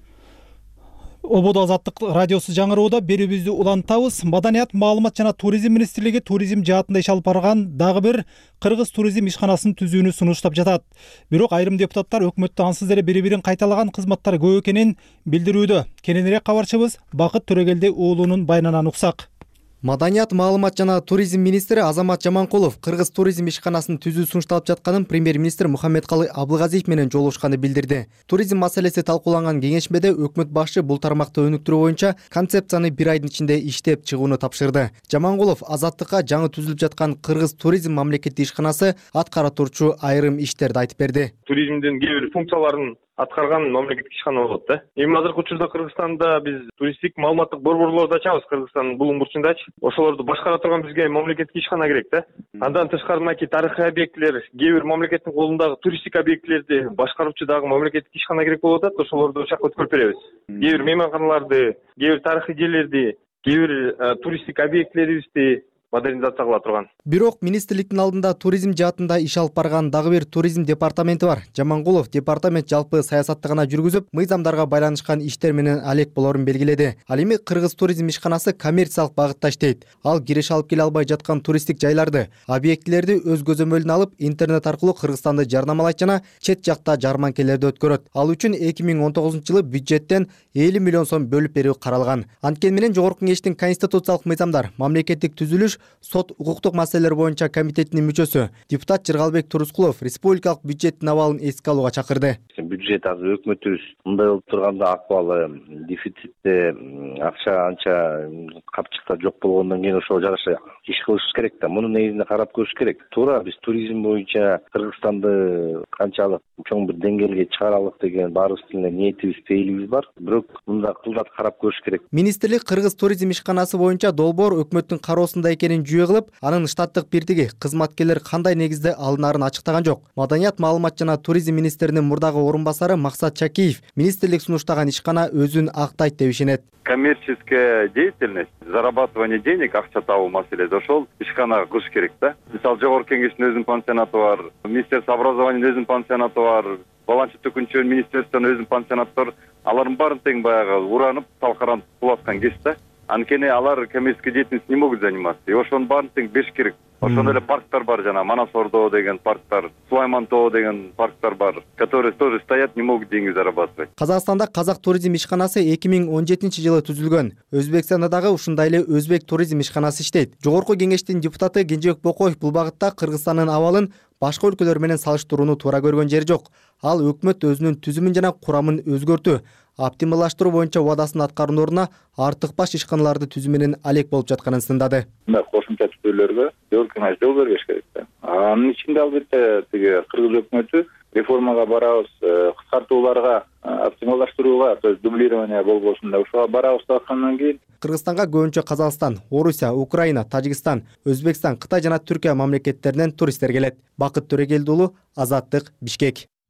Ободо Азаттык радиосу жаңырууда берүүбүздү улантабыз. Маданият, маалымат жана туризм министрлиги туризм жаатында иш алып барган дагы бир кыргыз туризм ишканасын түзүүнү сунуштап жатат. Бирок айрым депутаттар өкмөттө ансыз эле бири-бирин кайталаган кызматтар көп экенин билдирүүдө. Кененирээк кабарчыбыз Бакыт Төрөгелди уулунун байынан уксак. Маданият, маалымат жана туризм министри Азамат Жаманкулов кыргыз туризм ишканасын түзүү сунушталып жатканын премьер-министр Мухаммедкалый Абылгазиев менен жолугушканы билдирди. Туризм маселеси талкууланган кеңешмеде өкмөт башчы бул тармакты өнүктүрүү боюнча концепцияны бир айдын ичинде иштеп чыгууну тапшырды. Жаманкулов Азаттыкка жаңы түзүлүп жаткан кыргыз туризм мамлекеттик ишканасы аткара турчу айрым иштерди айтып берди. Туризмдин кээ бир функцияларын аткарган мамлекеттик ишкана болот да. Эми азыркы учурда Кыргызстанда биз туристтик маалыматтык борборлорду ачабыз, Кыргызстандын булуң бурчундачы. Ошолорду башкара турган бизге мамлекеттик ишкана керек да. Андан тышкары мынакей тарыхый объектилер, кээ бир мамлекеттин колундагы туристтик объектилерди башкаруучу дагы мамлекеттик ишкана керек болуп атат. Ошолорду ошол жакка өткөрүп беребиз. Кээ бир мейманканаларды, кээ бир тарыхый жерлерди, кээ бир туристтик объектилерибизди модернизация кыла турган. Бирок министрликтин алдында туризм жаатында иш алып барган дагы бир туризм департаменти бар. Жаманкулов департамент жалпы саясатты гана жүргүзүп, мыйзамдарга байланышкан иштер менен алек болорун белгиледи. Ал эми кыргыз туризм ишканасы коммерциялык багытта иштейт. Ал киреш алып келе албай жаткан туристтик жайларды, объектилерди өз көзөмөлүнө алып, интернет аркылуу Кыргызстанды жарнамалайт жана чет жакта жарманкелерди өткөрөт. Ал үчүн эки миң он тогузунчу жылы бюджеттен элүү миллион сом бөлүп берүү каралган. Анткени менен Жогорку Кеңештин конституциялык мыйзамдар, мамлекеттик түзүлүш, сот укуктук маселелер боюнча комитетинин мүчөсү депутат Жыргалбек Турускулов республикалык бюджеттин абалын эске алууга чакырды. Бюджет азыр өкмөтүбүз мындай болуп турганда акыбалы дефицитте акча анча капчыкта жок болгондон кийин ошого жараша иш кылышыбыз керек да. Муну негизинде карап көрүш керек. Туура биз туризм боюнча Кыргызстанды канчалык чоң бир деңгээлге чыгаралык деген баарыбыздын эле ниетибиз, пейилибиз бар. Бирок мында кылдат карап көрүш керек. Министрлик кыргыз туризм ишканасы боюнча долбоор өкмөттүн кароосунда экенин жүйө кылып, анын штаттык бирдиги, кызматкерлер кандай негизде алынаарын ачыктаган жок. Маданият, маалымат жана туризм министринин мурдагы орун басары Максат Чакиев министрлик сунуштаган ишкана өзүн актайт деп ишенет. Коммерческая деятельность, зарабатывание денег, акча табуу маселеси ошол ишканага кылыш керек да. Мисалы Жогорку Кеңештин өзүнүн пансионаты бар, Министерство образованиянын өзүнүн пансионаты бар, баланча төкүнчө министрликтин өзүнүн пансионаты бар. Алардын баарын тең баягы уранып, талкаранып кулаткан кез да. Анткени алар коммерческий деятельность не могут заниматься. И ошонун баарын тең беш керек. Ошондой эле парктар бар жана Манас Ордо деген парктар, Сулаймантоо деген парктар бар, которые тоже стоят, не могут деньги зарабатывать. Казакстанда казак туризм ишканасы эки миң он жетинчи жылы түзүлгөн. Өзбекстанда дагы ушундай эле өзбек туризм ишканасы иштейт. Жогорку Кеңештин депутаты Кенжебек Бокоев бул багытта Кыргызстандын абалын башка өлкөлөр менен салыштырууну туура көргөн жери жок. Ал өкмөт өзүнүн түзүмүн жана курамын өзгөртүү, оптималдаштыруу боюнча убадасын аткаруунун ордуна артык баш ишканаларды түзүү менен алек болуп жатканын сындады. Мына кошумча түзүүлөргө Жогорку Кеңеш жол бербеш керек да. Анын ичинде албетте тиги кыргыз өкмөтү реформага барабыз, кыскартууларга, оптималдаштырууга, то есть дублирование болбосун деп ошого барабыз деп аткандан кийин Кыргызстанга көбүнчө Казакстан, Орусия, Украина, Тажикстан, Өзбекстан, Кытай жана Түркия мамлекеттеринен туристтер келет. Бакыт Төрөгелди уулу, Азаттык, Бишкек.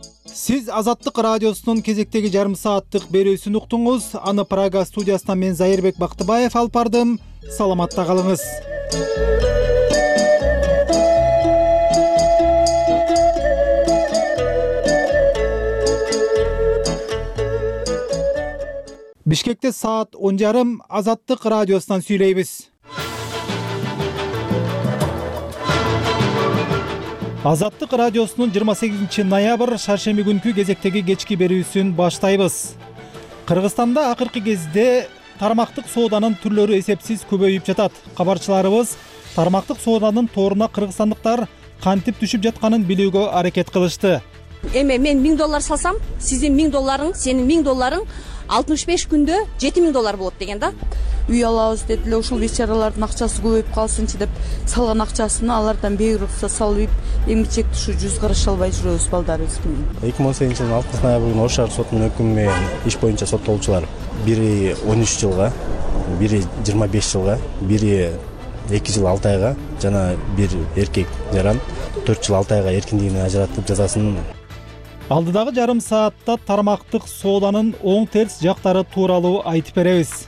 Сиз Азаттык радиосунун кезектеги жарым сааттык берүүсүн уктуңуз. Аны Прага студиясынан мен Зайырбек Бактыбаев алып бардым. Саламатта калыңыз. Бишкекте саат он жарым Азаттык радиосунан сүйлөйбүз. Азаттык радиосунун жыйырма сегизинчи ноябрь шаршемби күнкү кезектеги кечки берүүсүн баштайбыз. Кыргызстанда акыркы кезде тармактык сооданын түрлөрү эсепсиз көбөйүп жатат. Кабарчыларыбыз тармактык сооданын торуна кыргызстандыктар кантип түшүп жатканын билүүгө аракет кылышты. Эми мен миң доллар салсам, сиздин миң долларың, сенин миң долларың алтымыш беш күндө жети миң доллар болот деген да. Үй алабыз дедиле, ушул бечаралардын акчасы көбөйүп калсынчы деп салган акчасын алардан бейрукса салып, эмгичекти ушу жүз караш албай жүрөбүз балдарыбыз менен. эки миң он сегизинчи жылдын алтымыш ноябрь күнү Ош шаар сотунун өкүмү менен иш боюнча соттолуучулар бири он үч жылга, бири жыйырма беш жылга, бири эки жыл алты айга жана бир эркек жаран төрт жыл алты айга эркиндигинен ажыратып жазасын. Алдыдагы жарым саатта тармактык сооданын оң терс жактары тууралуу айтып беребиз.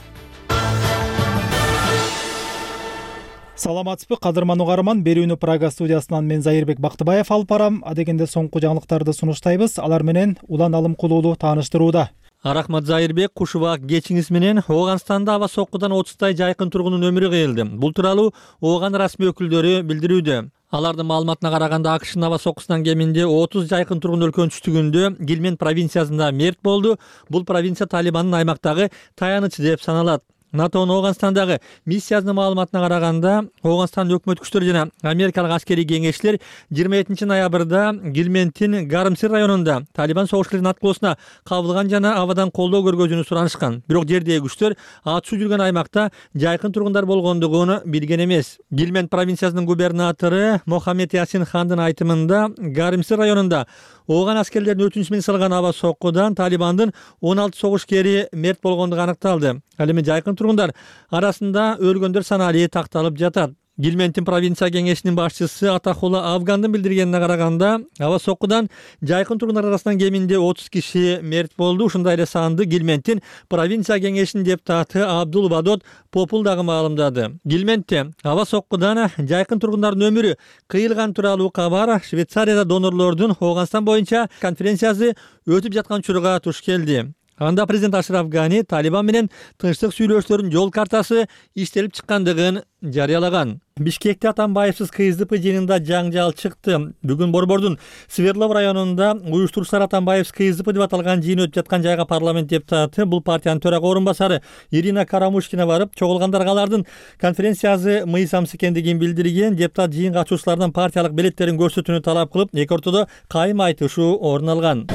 Саламатсызбы, кадырман угарман. Берүүнү Прага студиясынан мен Зайырбек Бактыбаев алып барам. Адегенде соңку жаңылыктарды сунуштайбыз. Алар менен Улан Алым Кулуулу тааныштырууда. Рахмат Зайырбек, куш убак кечиңиз менен. Ооганстанда аба соккудан отуздай жайкын тургундун өмүрү кыйылды. Бул тууралуу Ооган расмий өкүлдөрү билдирүүдө. Алардын маалыматына караганда АКШнын аба соккусунан кеминде отуз жайкын тургун өлкөнүн түштүгүндө Гилмент провинциясында мерт болду. Бул провинция Талибандын аймактагы таянычы деп саналат. НАТОнун Ооганстандагы миссиясынын маалыматына караганда, Ооганстандын өкмөт күчтөрү жана америкалык аскерий кеңешчилер жыйырма экинчи ноябрда Гилменттин Гармсир районунда Талибан согушчулардын аткылоосуна кабылган жана абадан колдоо көргөзүүнү суранышкан. Бирок жердеги күчтөр атышуу жүргөн аймакта жайкын тургундар болгондугун билген эмес. Гилмент провинциясынын губернатору Мохаммед Ясин хандын айтымында Гармсир районунда Ооган аскерлеринин өтүнүчү менен салган аба соккудан Талибандын он алты согушкери мерт болгондугу аныкталды. Ал эми жайкын тургундар арасында өлгөндөр саны али такталып жатат. Гилменттин провинция кеңешинин башчысы Атахула Афгандын билдиргенине караганда, аба соккудан жайкын тургундар арасынан кеминде отуз киши мерт болду. Ушундай эле санды Гилменттин провинция кеңешинин депутаты Абдул Бадот Попул дагы маалымдады. Гилментте аба соккудан жайкын тургундардын өмүрү кыйылган тууралуу кабар Швейцарияда донорлордун Ооганстан боюнча конференциясы өтүп жаткан учурга туш келди. Анда президент Ашраф Гани Талибан менен тынчтык сүйлөшүүлөрдүн жол картасы иштелип чыккандыгын жарыялаган. Бишкекте Атамбаевсиз КСДП жыйынында жаңжал чыкты. Бүгүн Борбордун Сверлов районунда уюштуруучулар Атамбаевсиз КСДП деп аталган жыйын өтүп жаткан жайга парламент депутаты, бул партиянын төрага орун басары Ирина Карамушкина барып, чогулгандарга алардын конференциясы мыйзамсыз экендигин билдирген. Депутат жыйын катышуучулардан партиялык билеттерин көрсөтүүнү талап кылып, эки ортодо кайым айтышуу орун алган.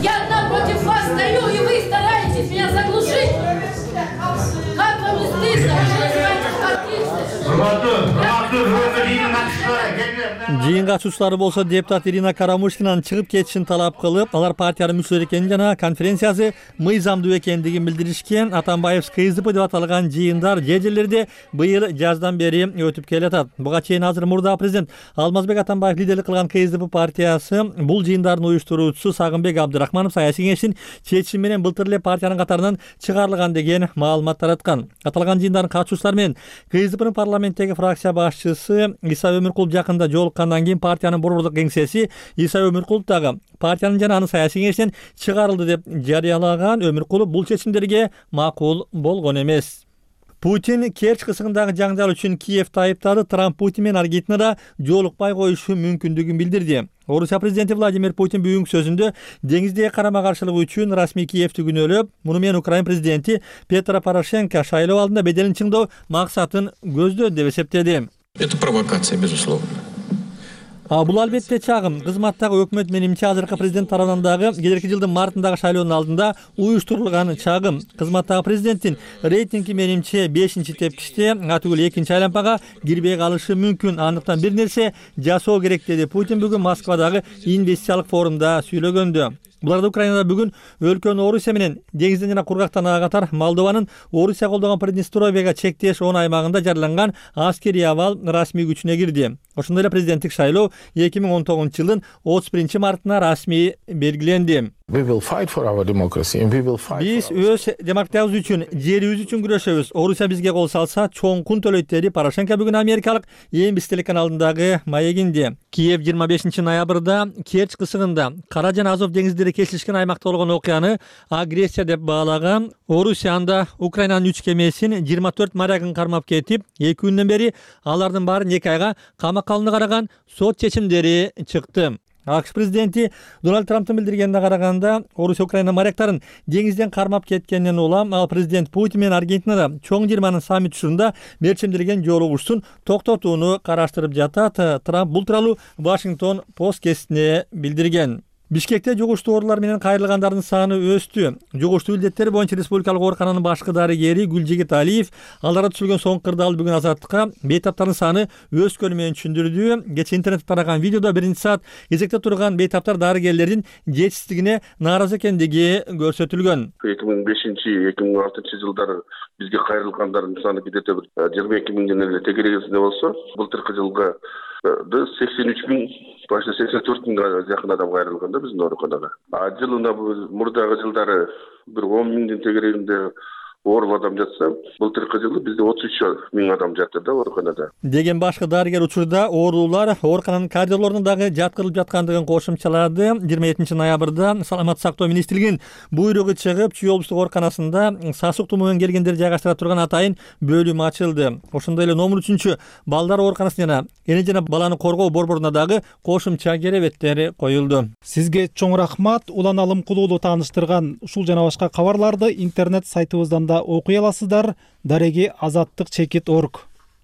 Меня заглушить? Как вам не стыдно? Жыйын катышуучулары болсо депутат Ирина Карамушкинанын чыгып кетишин талап кылып, алар партиянын мүчөлөрү экенин жана конференциясы мыйзамдуу экендигин билдиришкен. Атамбаев КСДП деп аталган жыйындар же жерлерде быйыл жаздан бери өтүп келатат. Буга чейин азыр мурда президент Алмазбек Атамбаев лидерлик кылган КСДП партиясы бул жыйындардын уюштуруучусу Сагынбек Абдырахманов саясий кеңештин чечими менен былтыр эле партиянын катарынан чыгарылган деген маалымат тараткан. Аталган жыйындардын катышуучулары менен КСДПнын парламенттеги фракция башчысы Иса Өмүркулов жакында жолуккандан кийин партиянын борбордук кеңсеси Иса Өмүркулов дагы партиянын жана анын саясий кеңештен чыгарылды деп жарыялаган. Өмүркулов бул чечимдерге макул болгон эмес. Путин Керчь кысыгындагы жаңжал үчүн Киевди айыптады. Трамп Путин менен Аргентинада жолукпай коюшу мүмкүндүгүн билдирди. Орусия президенти Владимир Путин бүгүнкү сөзүндө деңиздеги карама каршылык үчүн расмий Киевди күнөөлөп, муну менен Украина президенти Петро Порошенко шайлоо алдында беделин чыңдоо максатын көздөдү деп эсептеди. Это провокация, безусловно. А бул албетте чагым. Кызматтагы өкмөт менимче азыркы президент тарабынан дагы келерки жылдын мартындагы шайлоонун алдында уюштурулган чагым. Кызматтагы президенттин рейтинги менимче бешинчи тепкичте, атүгүл экинчи айланпага кирбей калышы мүмкүн. Андыктан бир нерсе жасоо керек деди Путин бүгүн Москвадагы инвестициялык форумда сүйлөгөндө. Буларды Украинада бүгүн өлкөнү Орусия менен деңизден жана кургактан ага катар Молдованын Орусия колдогон Приднестровьега чектеш он аймагында жарыяланган аскерий абал расмий күчүнө кирди. Ошондой эле президенттик шайлоо эки миң он тогузунчу жылдын отуз биринчи мартына расмий белгиленди. Биз өз демократиябыз үчүн, жерибиз үчүн күрөшөбүз. Орусия бизге кол салса, чоң кун төлөйт деди Порошенко бүгүн америкалык Эн Би Си телеканалындагы маегинде. Киев жыйырма бешинчи ноябрда Керчь кысыгында Кара жана Азов деңиздери кесилишкен аймакта болгон окуяны агрессия деп баалаган Орусия анда Украинанын үч кемесин жыйырма төрт морягын кармап кетип, эки күндөн бери алардын баарын эки айга камакка алууну караган сот чечимдери чыкты. АКШ президенти Дональд Трамптын билдиргенине караганда, Орусия Украина моряктарын деңизден кармап кеткенинен улам, ал президент Путин менен Аргентинада чоң жыйырманын саммит учурунда мерчимдирген жолугушуун токтотууну караштырып жатат. Трамп бул тууралуу Вашингтон Пост гезитине билдирген. Бишкекте жугуштуу оорулар менен кайрылгандардын саны өстү. Жугуштуу илдеттер боюнча республикалык оорукананын башкы дарыгери Гүлжигит Алиев аларда түшүлгөн соңку кырдаал бүгүн Азаттыкка бейтаптардын саны өскөнү менен түшүндүрдү. Кечээ интернетте тараган видеодо биринчи саат кезекте турган бейтаптар дарыгерлердин жетишсиздигине нааразы экендиги көрсөтүлгөн. эки миң бешинчи эки миң алтынчы жылдары бизге кайрылгандардын саны кидете бир жыйырма эки миңден эле тегерегесинде болсо, былтыркы жылга сексен үч миң, башта сексен төрт миңге жакын адам кайрылган да биздин ооруканага. А жылына мурдагы жылдары бир он миңдин тегерегинде оорул адам жатса, былтыркы жылы бизде отуз үч миң адам жатты да ооруканада. Деген башкы дарыгер учурда оорулар оорукананын коридорлорунда дагы жаткырылып жаткандыгын кошумчалады. жыйырма экинчи ноябрда Саламаттык сактоо министрлигинин буйругу чыгып, Чүй облустук ооруканасында сасык тумоо менен келгендерди жайгаштыра турган атайын бөлүм ачылды. Ошондой эле номер үчүнчү балдар ооруканасы жана эне жана баланы коргоо борборуна дагы кошумча керебеттер коюлду. Сизге чоң рахмат. Улан Алымкулуулу тааныштырган ушул жана башка кабарларды интернет сайтыбыздан да окуй аласыздар. Дареги азаттык чекит точка орг.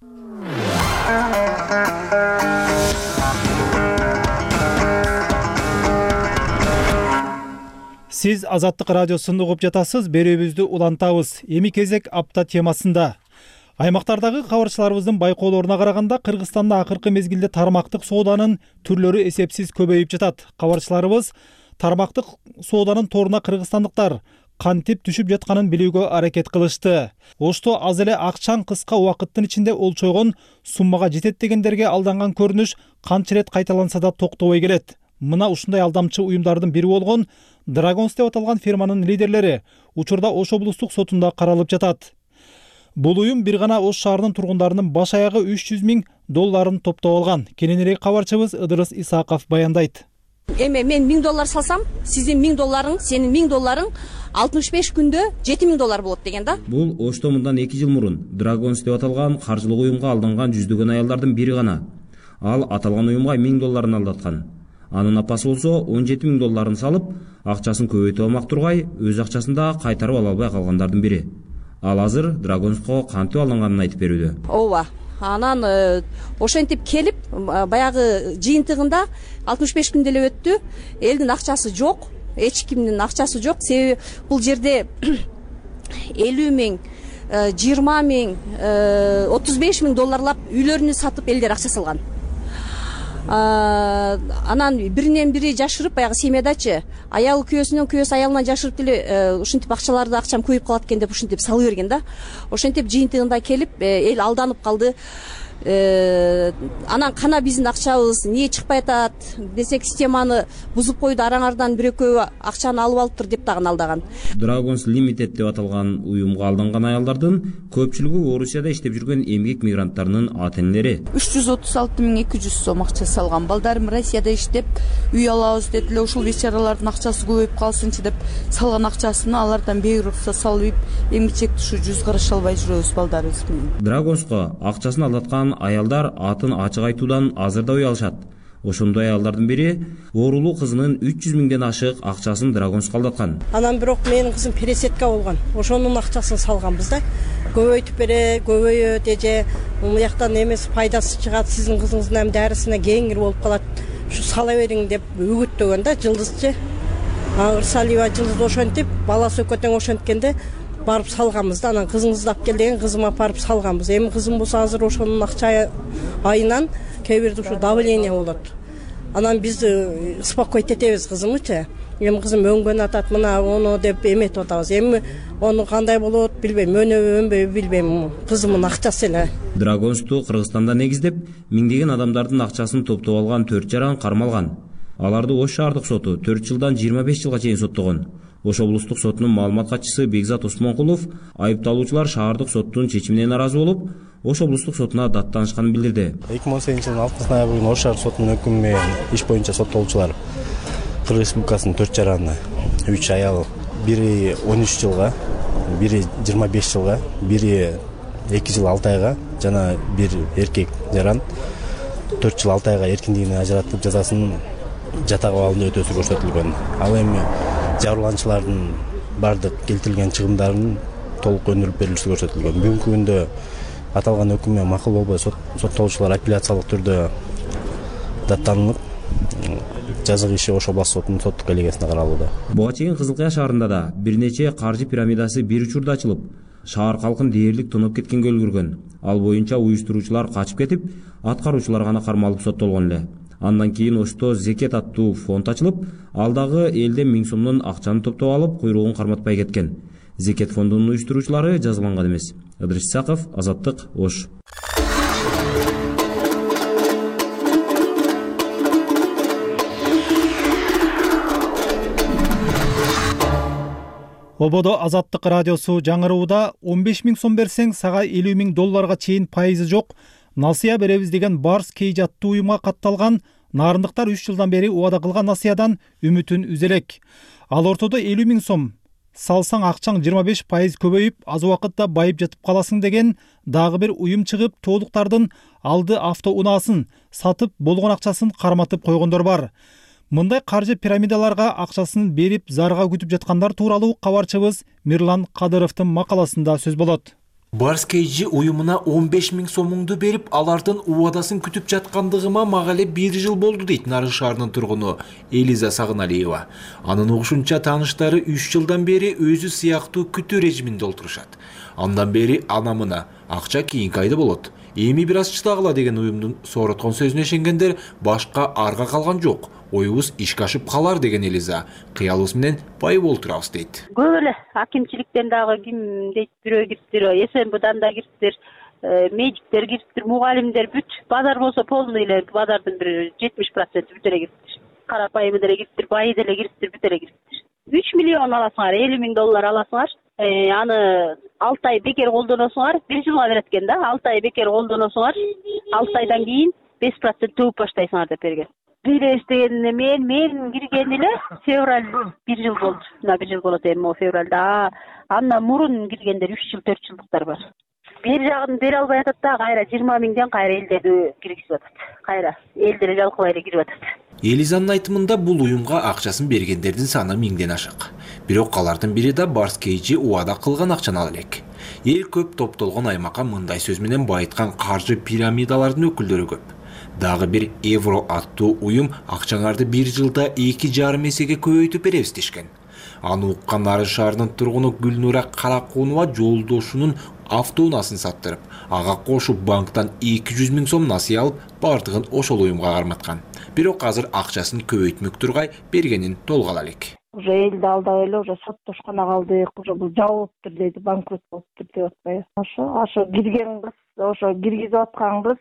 Сиз Азаттык радиосун угуп жатасыз. Берүүбүздү улантабыз. Эми кезек апта темасында. Аймактардагы кабарчыларыбыздын байкоолоруна караганда, Кыргызстанда акыркы мезгилде тармактык сооданын түрлөрү эсепсиз көбөйүп жатат. Кабарчыларыбыз тармактык сооданын торуна кыргызстандыктар кантип түшүп жатканын билүүгө аракет кылышты. Ошто аз эле акчаң кыска убакыттын ичинде олчойгон суммага жетет дегендерге алданган көрүнүш канча рет кайталанса да токтобой келет. Мына ушундай алдамчы уюмдардын бири болгон Dragons деп аталган фирманын лидерлери учурда Ош облустук сотунда каралып жатат. Бул уюм бир гана Ош шаарынын тургундарынын баш аягы үч жүз миң долларын топтоп алган. Кененирээк кабарчыбыз Ыдырыс Исаков баяндайт. Эми мен миң доллар салсам, сиздин миң долларың, сенин миң долларың алтымыш беш күндө жети миң доллар болот деген да. Бул Ошто мындан эки жыл мурун Dragons деп аталган каржылык уюмга алданган жүздөгөн аялдардын бири гана. Ал аталган уюмга миң долларын алдаткан. Анын апасы болсо он жети миң долларын салып, акчасын көбөйтүп алмак тургай, өз акчасын да кайтарып ала албай калгандардын бири. Ал азыр Dragonsко кантип алынганын айтып берүүдө. Ооба. Анан ошентип келип, баягы жыйынтыгында алтымыш беш күн деле өттү. Элдин акчасы жок, эч кимдин акчасы жок. Себеби бул жерде элүү миң, жыйырма миң, отуз беш миң долларлап үйлөрүнү сатып элдер акча салган. Анан биринен бири жашырып, баягы семьядачы аял күйөөсүнөн, күйөөсү аялынан жашырып деле ушинтип акчаларды акчам көбөйүп калат экен деп ушинтип салып берген да. Ошентип жыйынтыгында келип эл алданып калды. Анан кана биздин акчабыз эмне чыкпай атат десек, системаны бузуп койду, араңардан бир экөө акчаны алып алыптыр деп дагы алдаган. Dragons Limited деп аталган уюмга алданган аялдардын көпчүлүгү Орусияда иштеп жүргөн эмгек мигранттарынын ата-энелери. үч жүз отуз алты миң эки жүз сом акча салган. Балдарым Россияда иштеп, үй алабыз дедиле, ушул бечаралардын акчасы көбөйүп калсынчы деп салган акчасына алардан бейрукса салып, эмгичекти ушу жүз караш албай жүрөбүз балдарыбыз менен. Dragonsко акчасын алдаткан аялдар атын ачык айтуудан азыр да уялышат. Ошондой аялдардын бири оорулуу кызынын үч жүз миңден ашык акчасын Dragonsко алдаткан. Анан бирок менин кызым пересетка болгон. Ошонун акчасын салганбыз да. Көбөйтүп бере, көбөйөт эже, муяктан эмес пайдасы чыгат, сиздин кызыңыздын эми дарысына кеңир болуп калат. Ушу сала бериң деп үгүттөгөн да жылдызчы. Ырсалиева жылдыз ошентип, баласы өкөтөң ошенткенде барып салганбыз да. Анан кызыңызды алып кел деген кызым апарып салганбыз. Эми кызым болсо азыр ошонун акча айынан кээ бирде ушу давление болот. Анан биз успокоить этебиз кызымычы. эми кызым өңгөн атат мына ону деп эметип атабыз. Эми ону кандай болот билбейм, өнөбү өнбөйбү билбейм. Кызымдын акчасы эле. Драгонсту Кыргызстанда негиздеп, миңдеген адамдардын акчасын топтоп алган төрт жаран кармалган. Аларды Ош шаардык соту төрт жылдан жыйырма беш жылга чейин соттогон. Ош облустук сотунун маалымат катчысы Бекзат Осмонкулов айыпталуучулар шаардык соттун чечимине наразы болуп, Ош облустук сотуна даттанышканын билдирди. эки миң он сегизинчи жылдын алтымынчы ноябрь күнү Ош шаардык сотунун өкүмү менен иш боюнча соттолуучулар Кыргыз Республикасынын төрт жараны, үч аял, бири он үч жылга, бири жыйырма беш жылга, бири эки жыл алты айга жана бир эркек жаран төрт жыл алты айга эркиндигинен ажыратып жазасын жатак абалында өтөөсү көрсөтүлгөн. Ал эми жабырлануучулардын бардык келтирилген чыгымдарынын толук өндүрүлүп берилиши көрсөтүлгөн. Бүгүнкү күндө аталган өкүмгө макул болбой соттолуучулар апелляциялык түрдө даттанылып, жазык иши Ош областык сотунун соттук коллегиясында каралууда. Буга чейин Кызыл Кыя шаарында да бир нече каржы пирамидасы бир учурда ачылып, шаар калкын дээрлик тонуп кеткенге үлгүргөн. Ал боюнча уюштуруучулар качып кетип, аткаруучулар гана кармалып соттолгон эле. Андан кийин Ошто Зекет аттуу фонд ачылып, алдагы элден миң сомдон акчаны топтоп алып, куйругун карматпай кеткен. Зекет фондунун уюштуруучулары жазаланган эмес. Ыдырыс Исаков, Азаттык, Ош. Ободо Азаттык радиосу жаңырууда он беш миң сом берсең, сага элүү миң долларга чейин пайызы жок насыя беребиз деген Барс Кейж аттуу уюмга катталган нарындыктар үч жылдан бери убада кылган насыядан үмүтүн үзө элек. Ал ортодо элүү миң сом салсаң акчаң жыйырма беш пайыз көбөйүп, аз убакытта байып жатып каласың деген дагы бир уюм чыгып, тоолуктардын алды автоунаасын сатып болгон акчасын карматып койгондор бар. Мындай каржы пирамидаларга акчасын берип зарга күтүп жаткандар тууралуу кабарчыбыз Мирлан Кадыровдун макаласында сөз болот. Барс Кейж уюмуна он беш миң сомуңду берип, алардын убадасын күтүп жаткандыгыма мага эле бир жыл болду дейт Нарын шаарынын тургуну Элиза Сагыналиева. Анын угушунча тааныштары үч жылдан бери өзү сыяктуу күтүү режиминде олтурушат. Андан бери анамына акча кийинки айда болот. Эми бир аз чыдагыла деген уюмдун сооруткон сөзүнө ишенгендер башка арга калган жок. Оюбуз ишке ашып калар деген Элиза кыялыбыз менен байып олтурабыз дейт. Көп эле акимчиликтен дагы ким дейт, бирөө кириптир, эс эм бдан да кириптир, медиктер кириптир, мугалимдер бүт. Базар болсо полный эле базардын бир жетимиш проценти бүт эле кириптир. Карапайымы деле кириптир, байы деле кириптир, бүт эле кириптир. үч миллион аласыңар, элүү миң доллар аласыңар. Аны алты ай бекер колдоносуңар, бир жылга берет экен да, алты ай бекер колдоносуңар, алты айдан кийин беш процент төп баштайсыңар деп берген. Бир эстегенине мен мен кирген эле февраль бир жыл болду. Мына бир жыл болот эми февралда. Андан мурун киргендер үч жыл, төрт жылдыктар бар. Бир жагын бере албай атат да, кайра жыйырма миңден кайра элдерди киргизип атат. Кайра элдер жалкыбай эле кирип атат. Элизанын айтымында бул уюмга акчасын бергендердин саны миңден ашык. Бирок алардын бири да Барс Кейж убада кылган акчаны ала элек. Эл көп топтолгон аймакка мындай сөз менен байыткан каржы пирамидалардын өкүлдөрү көп. Дагы бир Евро аттуу уюм акчаңарды бир жылда эки жарым эсеге көбөйтүп беребиз дешкен. Аны уккан Нарын шаарынын тургуну Гүлнура Каракунова жолдошунун автоунаасын саттырып, ага кошуп банктан эки жүз миң сом насыя алып, бардыгын ошол уюмга карматкан. Бирок азыр акчасын көбөйтмөк тургай бергенин толгала элек. Уже элди алдап эле уже соттошкона калдык, уже бул жабылыптыр дейт, банкрот болуптур деп атпайбы. Ошо ошо кирген кыз, ошо киргизип аткан кыз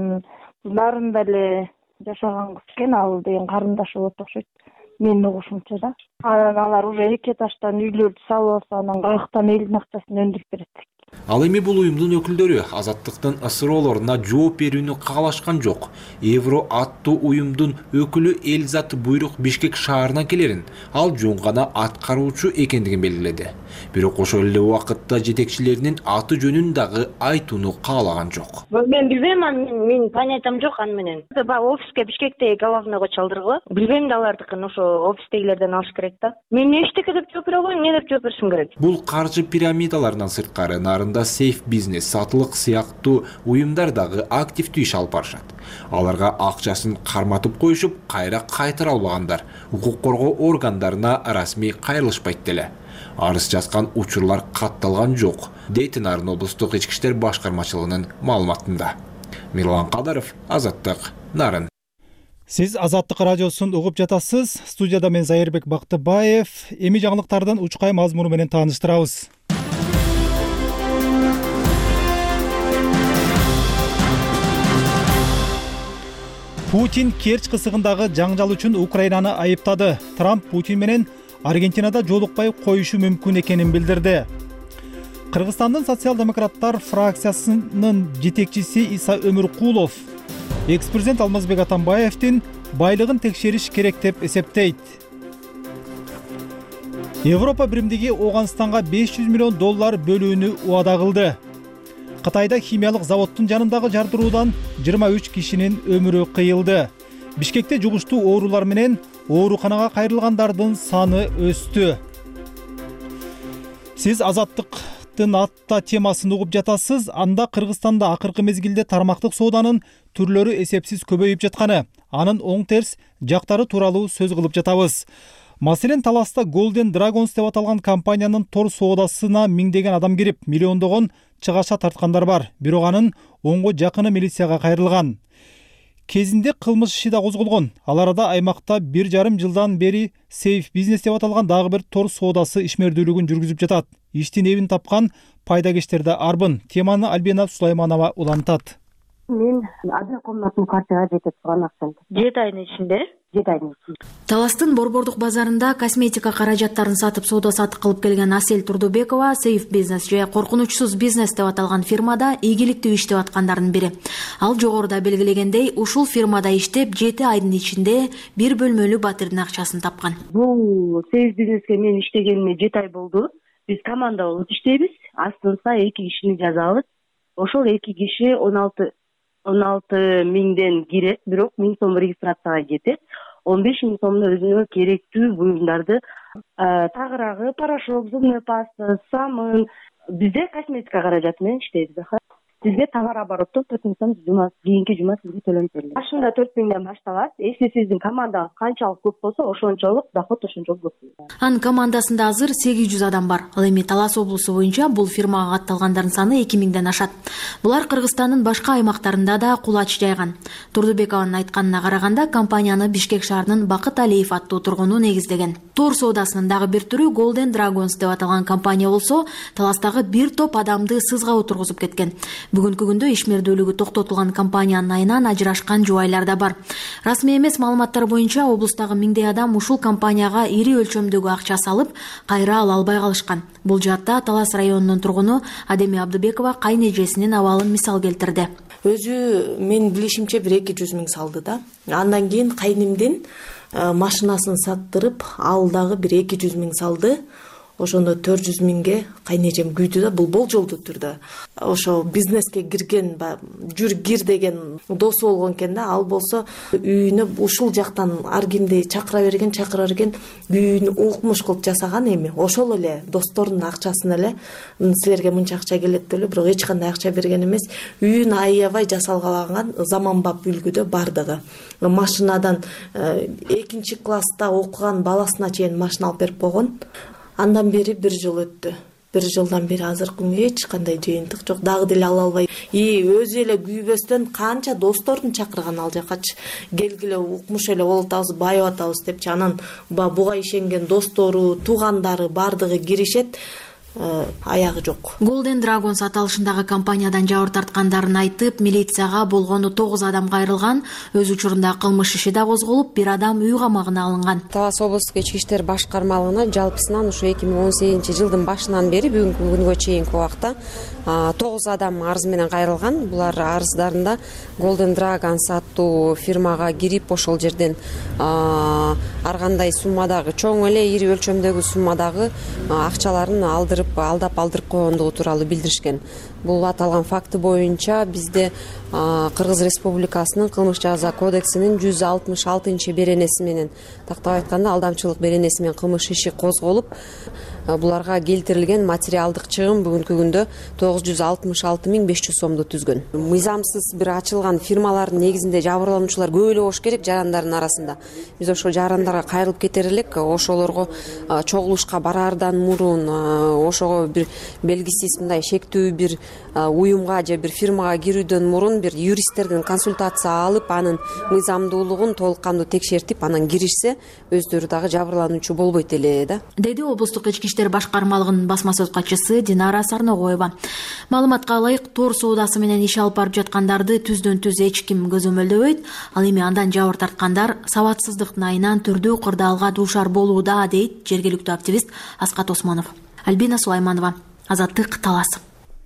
Нарында эле жашаган кыз экен, ал деген карындашы болот окшойт. Менин угушумча да. Анан алар уже эки этаждан үйлөрдү салып алса, анан каяктан элдин акчасын өндүрүп берет. Ал эми бул уюмдун өкүлдөрү Азаттыктын ысыроолоруна жооп берүүнү каалашкан жок. Евро аттуу уюмдун өкүлү Элзат Буйрук Бишкек шаарынан келерин, ал жөн гана аткаруучу экендигин белгиледи. Бирок ошол эле убакытта жетекчилеринин аты жөнүн дагы айтууну каалаган жок. Мен билбейм, мен понятиям жок аны менен. Баягы офиске Бишкектеги головнойго чалдыргыла. Билбейм да алардыкын, ошо офистегилерден алыш керек да. Мен эчтеке деп жооп бере албайм, эмне деп жооп беришим керек? Бул каржы пирамидаларынан сырткары Нарында Сейф бизнес, сатылык сыяктуу уюмдар дагы активдүү иш алып барышат. Аларга акчасын карматып коюшуп, кайра кайтара албагандар укук коргоо органдарына расмий кайрылышпайт деле. Арыз жазган учурлар катталган жок, дейт Нарын облустук ички иштер башкармачылыгынын маалыматында. Мирлан Кадыров, Азаттык, Нарын. Сиз Азаттык радиосун угуп жатасыз. Студияда мен Зайырбек Бактыбаев. Эми жаңылыктардын учкай мазмуну менен тааныштырабыз. Путин Керчь кысыгындагы жаңжал үчүн Украинаны айыптады. Трамп Путин менен Аргентинада жолукпай коюшу мүмкүн экенин билдирди. Кыргызстандын социал-демократтар фракциясынын жетекчиси Иса Өмүркулов экс-президент Алмазбек Атамбаевдин байлыгын текшериш керек деп эсептейт. Европа биримдиги Ооганстанга беш жүз миллион доллар бөлүүнү убада кылды. Кытайда химиялык заводдун жанындагы жардыруудан жыйырма үч кишинин өмүрү кыйылды. Бишкекте жугуштуу оорулар менен ооруканага кайрылгандардын саны өстү. Сиз Азаттыктын атта темасын угуп жатасыз. Анда Кыргызстанда акыркы мезгилде тармактык сооданын түрлөрү эсепсиз көбөйүп жатканы, анын оң терс жактары тууралуу сөз кылып жатабыз. Маселен, Таласта Golden Dragons деп аталган компаниянын тор соодасына миңдеген адам кирип, миллиондогон чыгаша тарткандар бар. Бирок анын онго жакыны милицияга кайрылган. Кезинде кылмыш иши да козголгон. Ал арада аймакта бир жарым жылдан бери Safe Business деп аталган дагы бир тор соодасы ишмердүүлүгүн жүргүзүп жатат. Иштин эбин тапкан пайдакештер да арбын. Теманы Альбина Сулайманова улантат. Мен один комнатный квартирага жетип турган акчам. жети айдын ичинде, жети айдын ичинде. Таластын Борбордук базарында косметика каражаттарын сатып соода сатык кылып келген Асель Турдубекова Safe Business же коркунучсуз бизнес деп аталган фирмада ийгиликтүү иштеп аткандардын бири. Ал жогоруда белгилегендей, ушул фирмада иштеп жети айдын ичинде бир бөлмөлүү батирдин акчасын тапкан. Бул Safe Businessке мен иштегениме жети ай болду. Биз команда болуп иштейбиз. Астыбызга эки кишини жазабыз. Ошол эки киши он алты он алты миңден кирет, бирок миң сом регистрацияга кетет. он беш миң сомдо өзүнө керектүү буюмдарды, тагырагы, порошок, зубной паста, самын, бизде косметика каражаты менен иштейбиз. Сизге товар обороттон төрт миң сом жума, кийинки жума сизге төлөнүп берилет. Башында төрт миңден башталат. Эси сиздин командаңыз канчалык көп болсо, ошончолук доход ошончолук көп. Анын командасында азыр сегиз жүз адам бар. Ал эми Талас облусу боюнча бул фирмага катталгандардын саны эки миңден ашат. Булар Кыргызстандын башка аймактарында да кулач жайган. Турдубекованын айтканына караганда, компанияны Бишкек шаарынын Бакыт Алиев аттуу тургуну негиздеген. Тор соодасынын дагы бир түрү Golden Dragons деп аталган компания болсо, Таластагы бир топ адамды сызга отургузуп кеткен. Бүгүнкү күндө ишмердүүлүгү токтотулган компаниянын айынан ажырашкан жубайлар да бар. Расмий эмес маалыматтар боюнча облустагы миңдей адам ушул компанияга ири өлчөмдөгү акча салып, кайра ала албай калышкан. Бул жаатта Талас районунун тургуну Адеми Абдыбекова кайнежесинин абалын мисал келтирди. Өзү мен билишимче бир эки жүз миң салды да. Андан кийин кайнимдин машинасын саттырып, ал дагы бир эки жүз миң салды. Ошондо төрт жүз миңге кайнежем күйдү да, бул болжолдуу түрдө. Ошо бизнеске кирген, жүр кир деген досу болгон экен да, ал болсо үйүнө ушул жактан ар кимди чакыра берген, чакыра берген, үйүнү укмуш кылып жасаган эми. Ошол эле достордун акчасын эле, силерге мынча акча келет деп эле, бирок эч кандай акча берген эмес. Үйүн аябай жасалгалаган заманбап үлгүдө бардыгы. Машинадан экинчи класста окуган баласына чейин машина алып берип койгон. Андан бери бир жыл өттү. Бир жылдан бери азыркы күнгө эч кандай жыйынтык жок. Дагы деле ала албай. И өзү эле күйбөстөн канча досторун чакырган ал жакачы. Келгиле укмуш эле болуп атабыз, байып атабыз депчи. Анан буга ишенген достору, туугандары бардыгы киришет. Аягы жок. Golden Dragons аталышындагы компаниядан жабыр тарткандарын айтып, милицияга болгону тогуз адам кайрылган. Өз учурунда кылмыш иши да козголуп, бир адам үй камагына алынган. Талас облустук ички иштер башкармалыгына жалпысынан ушу эки миң он сегизинчи жылдын башынан бери бүгүнкү күнгө чейинки убакта тогуз адам арыз менен кайрылган. Булар арыздарында Golden Dragons аттуу фирмага кирип, ошол жерден ар кандай суммадагы, чоң эле ири өлчөмдөгү суммадагы акчаларын алдырып алдап алдырып койгондугу тууралуу билдиришкен. Бул аталган факты боюнча бизде Кыргыз Республикасынын кылмыш жаза кодексинин жүз алтымыш алтынчы беренеси менен, тактап айтканда алдамчылык беренеси менен кылмыш иши козголуп, буларга келтирилген материалдык чыгым бүгүнкү күндө тогуз жүз алтымыш алты миң беш жүз сомду түзгөн. Мыйзамсыз бир ачылган фирмалардын негизинде жабырлануучулар көп эле болуш керек жарандардын арасында. Биз ошол жарандарга кайрылып кетер элек, ошолорго чогулушка бараардан мурун, ошого бир белгисиз мындай шектүү бир уюмга же бир фирмага кирүүдөн мурун бир юристтерден консультация алып, анын мыйзамдуулугун толук кандуу текшертип, анан киришсе, өздөрү дагы жабырлануучу болбойт эле да. Деди облустук ички иштер башкармалыгынын басма сөз катчысы Динара Сарногоева. Маалыматка ылайык, тор соодасы менен иш алып барып жаткандарды түздөн түз эч ким көзөмөлдөбөйт. Ал эми андан жабыр тарткандар сабатсыздыктын айынан түрдүү кырдаалга дуушар болууда, дейт жергиликтүү активист Аскат Осмонов. Альбина Сулайманова, Азаттык, Талас.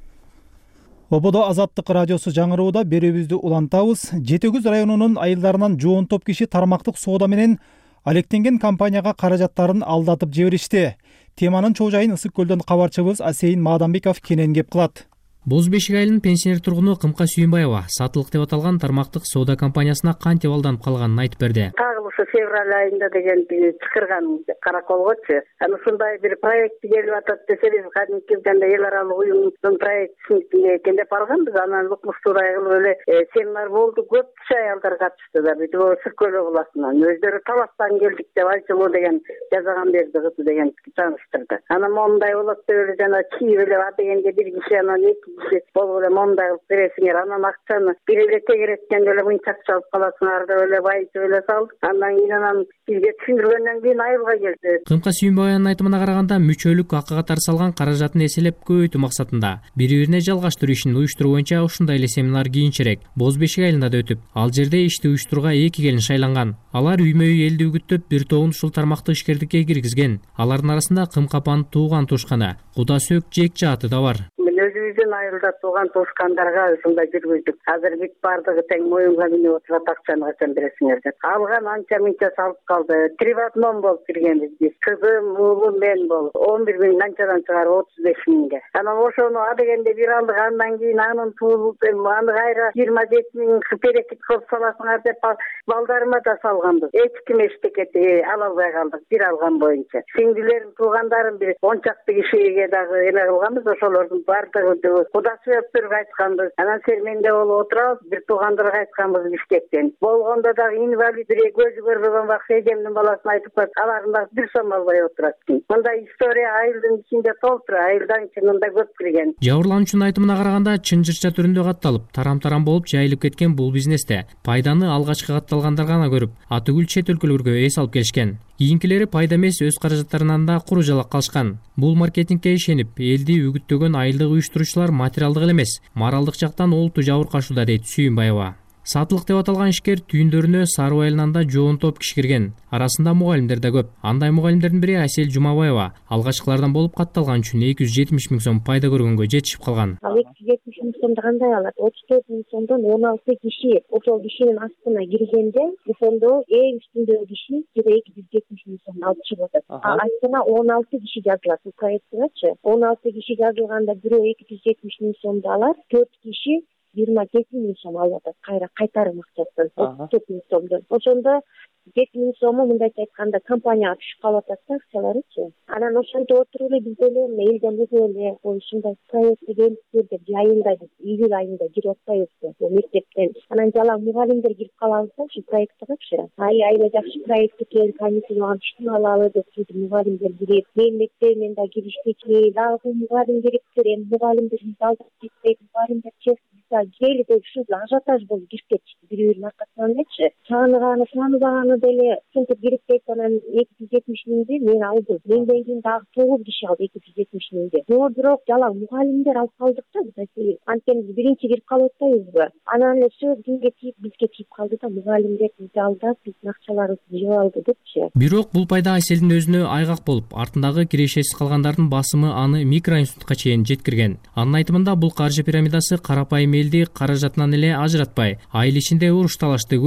Ободо Азаттык радиосу жаңырууда берүүбүздү улантабыз. жети жүз районунун айылдарынан жоон топ киши тармактык соода менен алектенген компанияга каражаттарын алдатып жиберишти. Теманын чоо жайын Ысык көлдөн кабарчыбыз Асейин Маадамбеков кенен кеп кылат. Боз Бешик айылынын пенсионер тургуну Кымка Сүйүнбаева сатылык деп аталган тармактык соода компаниясына кантип алданып калганын айтып берди. Ошо февраль айында деген чакырган караколгочу. Аны ушундай бир проект келип атат десебиз, кадимки эл аралык уюмдун проектисин кендеп барганбыз. Анан укмуштуудай кылып эле семинар болду. Көп киши аялдар катышты да. Бүтүп Ысык көл областынан өздөрү Таластан келдик деп айтылуу деген жазаган берди кызы деген тааныштырды. Анан мондай болот деп эле жана чийип эле дегенде бир киши анан эки киши болуп эле мондай кылып бересиңер. Анан акчаны бир эле тегереткенде эле мынчак чалып каласыңар деп эле байытып эле салдык. Анан бизге түшүндүргөндөн кийин айылга келди. Кымка Сүйүнбаеванын айтымына караганда, мүчөлүк акыга тарсалган каражатын эселеп көбөйтүү максатында бири-бирине жалгаштыруу ишин уюштуруу боюнча ушундай эле семинар кийинчерээк Боз Бешик айылында да өтүп, ал жерде ишти уюштурууга эки келин шайланган. Алар үймө-үй элди үгүттөп, бир тобун ушул тармактык ишкердикке киргизген. Алардын арасында Кымка апанын тууган тушканы, Куда Сөк Жекче аты да бар. Өзүбүздүн айылда тууган тушкандарга ушундай жүргүздүк. Азыр бүт бардыгы тең моюнга минип отурат, акчаны качан бересиңер деп. Алган анча мынча салып калды. Приватном болуп киргенбиз биз. Кызым, уулум, мен болуп он бир миң анчадан чыгарып отуз беш миңге. Анан ошону адегенде бир алдык, андан кийин анын туулуп, аны кайра жыйырма жети миң берекет кылып саласыңар деп балдарыма да салганбыз. Эч ким эчтекети ала албай калдык бир алган боюнча. Сиңдилерим, туугандарым бир он чакты кишиге дагы эме кылганбыз, ошолордун Куда Сөктөргө айтканбыз. Анан серменде болуп отурабыз, бир туугандарга айтканбыз Бишкектен. Болгондо дагы инвалид бир көзү көрбөгөн бак эжемдин баласына айтып коет, алардын дагы бир сом албай отурат. Мындай история айылдын ичинде толтур, айылдан чынында көп кирген. Жабырлануучунун айтымына караганда, чынжырча түрүндө катталып, тарам-тарам болуп жайылып кеткен бул бизнесте пайданы алгачкы катталгандар гана көрүп, атүгүл чет өлкөлөргө эс алып келишкен. Кийинкилери пайда эмес өз каражаттарынан да куру жалак калышкан. Бул маркетингке ишенип, элди үгүттөгөн айылдык уюштуруучулар материалдык эле эмес, моралдык жактан олуттуу жабыркашууда, дейт Сүйүнбаева. Сатылык деп аталган ишкер түйүндөрүнө Сарыбай айылынан да жоон топ киши кирген. Арасында мугалимдер да көп. Андай мугалимдердин бири Асель Жумабаева алгачкылардан болуп катталган үчүн эки жүз жетимиш миң сом пайда көргөнгө жетишип калган. Ал эки жүз жетимиш миң сомду кандай алат? отуз төрт миң сомдон он алты киши ошол кишинин астына киргенде, ошондо эң үстүндөгү киши эки жүз жетимиш миң сомду алып чыгып атат. Астына он алты киши жазылат. Бул проектчи он алты киши жазылганда бирөө эки жүз жетимиш миң сомду алат, төрт киши жыйырма жети миң сом алып атат. Кайра кайтарым акчасын отуз төрт миң сомдон. Ошондо жети миң сому мындайча айтканда компанияга түшүп калып атат да, акчаларычы. Анан ошентип отуруп эле биз деле элден өзү эле ушундай проектти келиптир деп жайында июль айында кирип атпайбызбы бул мектептен. Анан жалаң мугалимдер кирип калабыз да ушу проекттигичи. Ай аябай жакшы проект экен, каникулга түшүп алалы деп сөйтүп мугалимдер кирип, мен мектебимен да киришпечи, дагы мугалим керектир, эми мугалимдердин алдап кетпейт, мугалимдер чек жели деп ушул ажиотаж болуп кирип кетишти бири-биринин аркасынан элечи. Сааныганы, сааныбаганы деле ушинтип кирип кетти. Анан эки жүз жетимиш миңди мен алдым. Менден кийин дагы тогуз киши алды эки жүз жетимиш миңди. Но бирок жалаң мугалимдер алып калдык да. Анткени биз биринчи кирип калып атпайбызбы? Анан эле сөз кимге тийип, бизге тийип калды да, мугалимдер бизди алдап, биздин акчаларыбызды жеп алды депчи. Бирок бул пайда Аселдин өзүнө айгак болуп, артындагы кирешесиз калгандардын басымы аны микроинститутка чейин жеткирген. Анын айтымында бул каржы пирамидасы карапайым элди каражатынан эле ажыратпай, айыл ичинде уруш талашты көбөйтүп атат.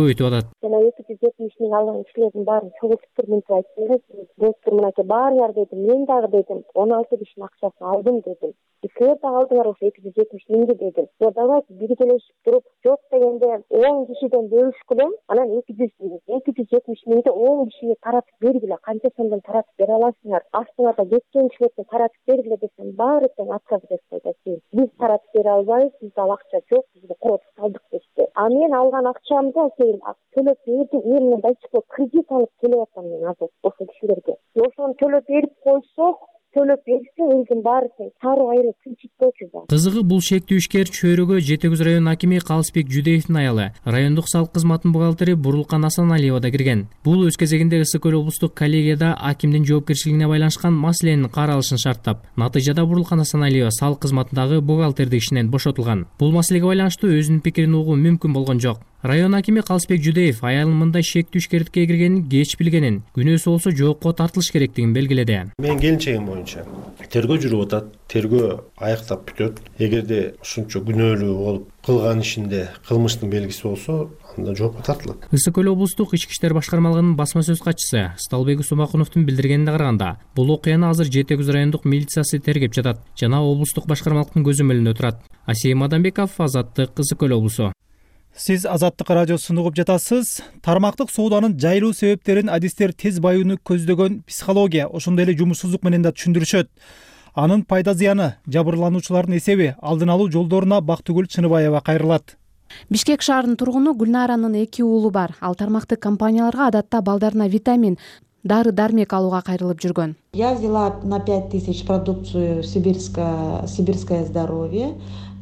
жана эки жүз жетимиш миң алган кишилердин баарын чогултуп мынтип айттым да, достор мынакей баарыңар дедим, мен дагы дедим он алты кишинин акчасын алдым дедим. Силер да алдыңар ошо эки жүз жетимиш миңди дедим. Yo давайте биргелешип туруп, жок дегенде он кишиден бөлүшкүлө, анан эки жүз эки жүз жетимиш миңди он кишиге таратып бергиле, канча сомдон таратып бере аласыңар, астыңарда кеткен кишилерге таратып бергиле десем, баары тең отказ беришет экен. Биз таратып бере албайбыз, бизде ал акча жок, бизде коротуп калдык дешти. А мен алган акчамды сейин төлөп бердим, эмне дайчык кредит алып келип атам мен азыр ошол кишилерге. Ошону төлөп берип койсок, төлөп берсе элдин баары тең сары айры тынчытпочу да. Кызыгы бул шектүү ишкер чөйрөгө жети жүз район акими Калысбек Жүдеевдин аялы, райондук салык кызматынын бухгалтери Бурулкан Асаналиева да кирген. Бул өз кезегинде Ысык Көл облустук коллегияда акимдин жоопкерчилигине байланышкан маселенин каралышын шарттап, натыйжада Бурулкан Асаналиева салык кызматындагы бухгалтердик ишинен бошотулган. Бул маселеге байланыштуу өзүнүн пикирин угуу мүмкүн болгон жок. Район акими Калысбек Жүдеев аялынын мындай шектүү ишкерликке киргенин кеч билгенин, күнөөсү болсо жоопко тартылыш керектигин белгиледи. Мен келинчегим боюнча тергөө жүрүп атат, тергөө аяктап бүтөт. Эгерде ушунча күнөөлүү болуп кылган ишинде кылмыштын белгиси болсо, анда жоопко тартылат. Ысык Көл облустук ички иштер башкармалыгынын басма сөз катчысы Сталбек Сумакуновдун билдиргенине караганда, бул окуяны азыр жети жүз райондук милициясы тергеп жатат жана облустук башкармалыктын көзөмөлүндө турат. Асия Мадамбеков, Азаттык, Ысык Көл облусу. Сиз Азаттык радиосун угуп жатасыз. Тармактык сооданын жайылуу себептерин адистер тез баюуну көздөгөн психология, ошондой эле жумушсуздук менен да түшүндүрүшөт. Анын пайда зыяны, жабырлануучулардын эсеби, алдын алуу жолдоруна Бактыгүл Чыныбаева кайрылат. Бишкек шаарынын тургуну Гүлнаранын эки уулу бар. Ал тармактык компанияларга адатта балдарына витамин, дары-дармек алууга кайрылып жүргөн. Я взяла на пять тысяч продукцию Сибирское, Сибирское здоровье.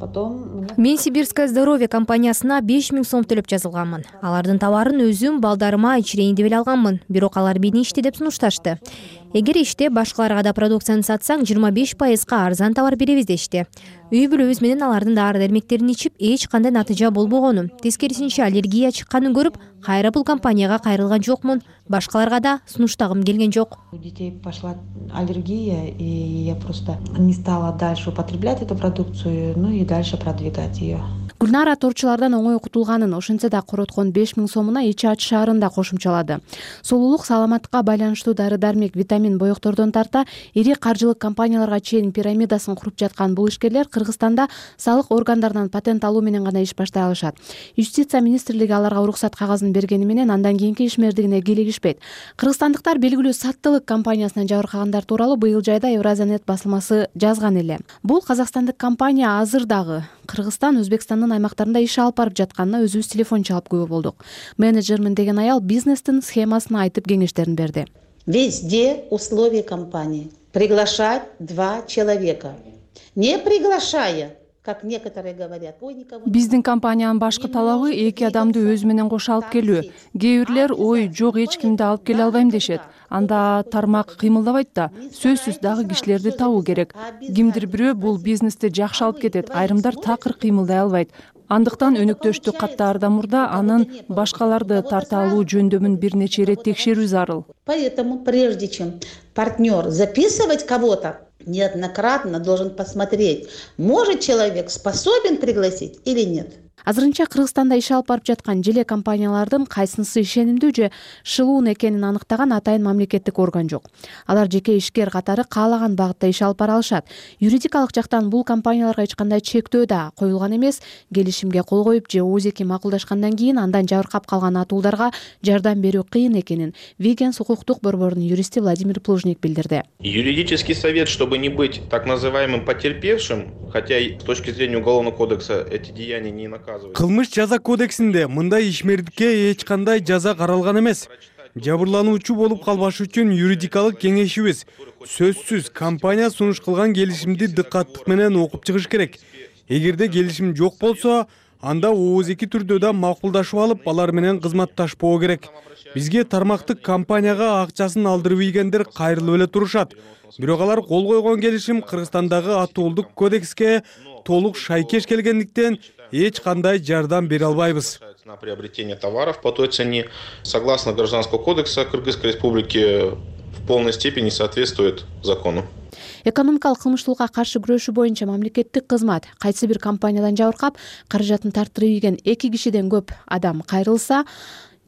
Мен Сибирское здоровье компаниясына беш миң сом төлөп жазылганмын. Алардын товарын өзүм балдарыма ичирейин деп эле алганмын. Бирок алар мени иште деп сунушташты. Эгер иште башкаларга да продукцияны сатсаң, жыйырма беш пайызга арзан товар беребиз дешти. Үй бүлөбүз менен алардын дары-дармектерин ичип, эч кандай натыйжа болбогону, тескерисинче аллергия чыкканын көрүп, кайра бул компанияга кайрылган жокмун. Башкаларга да сунуштагым келген жок. У детей пошла аллергия, и я просто не стала дальше употреблять эту продукцию, ну и дальше продвигать ее. Гүлнара торчулардан оңой окутулганын, ошентсе да короткон беш миң сомуна ичи ачы шаарын да кошумчалады. Солулук, саламатка байланыштуу дары-дармек, витамин, боектордон тарта ири каржылык компанияларга чейин пирамидасын куруп жаткан бул ишкерлер Кыргызстанда салык органдарынан патент алуу менен гана иш баштай алышат. Юстиция министрлиги аларга уруксат кагазын бергени менен андан кийинки ишмердигине кийлигишпейт. Кыргызстандыктар белгилүү саттылык компаниясынан жабыркагандар тууралуу быйыл жайда Евразиянет басылмасы жазган эле. Бул казакстандык компания азыр дагы Кыргызстан, Өзбекстандын аймактарында иш алып барып жатканына өзүбүз телефон чалып күбө болдук. Менеджермин деген аял бизнестин схемасын айтып кеңештерин берди. Везде условия компании. Приглашать два человека. Не приглашая, как некоторые говорят, ой, никого. Биздин компаниянын башкы талабы эки адамды өзү менен кошо алып келүү. Кээ бирлер ой, жок, эч кимди алып келе албайм дешет. Анда тармак кыймылдабайт да, сөзсүз дагы кишилерди табуу керек. Кимдир бирөө бул бизнести жакшы алып кетет, айрымдар такыр кыймылдай албайт. Андыктан өнөктөштү каттаардан мурда анын башкаларды тарта алуу жөндөмүн бир нече ирет текшерүү зарыл. Поэтому прежде чем партнер записывать кого-то, неоднократно должен посмотреть, может человек способен пригласить или нет. Азырынча Кыргызстанда иш алып барып жаткан желе компаниялардын кайсынысы ишенимдүү же шылуун экенин аныктаган атайын мамлекеттик орган жок. Алар жеке ишкер катары каалаган багытта иш алып бара алышат. Юридикалык жактан бул компанияларга эч кандай чектөө да коюлган эмес. Келишимге кол коюп же оозеки макулдашкандан кийин андан жабыркап калган атуулдарга жардам берүү кыйын экенин Вегенс укуктук борборунун юристи Владимир Плужник билдирди. Юридический совет, чтобы не быть так называемым потерпевшим, хотя и с точки зрения Уголовного кодекса эти деяния не наказываются. Кылмыш жаза кодексинде мындай ишмердикке эч кандай жаза каралган эмес. Жабырлануучу болуп калбаш үчүн юридикалык кеңешибиз сөзсүз компания сунуш кылган келишимди дыккаттык менен окуп чыгыш керек. Эгерде келишим жок болсо, анда оозеки түрдө да макулдашып алып, алар менен кызматташпоо керек. Бизге тармактык компанияга акчасын алдырып ийгендер кайрылып эле турушат. Бирок алар кол койгон келишим Кыргызстандагы атуулдук кодекске толук шайкеш келгендиктен эч кандай жардам бере албайбыз. На приобретение товаров по той цене, согласно Гражданского кодекса Кыргызской Республики, в полной степени соответствует закону. Экономикалык кылмыштуулукка каршы күрөшүү боюнча мамлекеттик кызмат кайсы бир компаниядан жабыркап, каражатын тарттырып ийген эки кишиден көп адам кайрылса,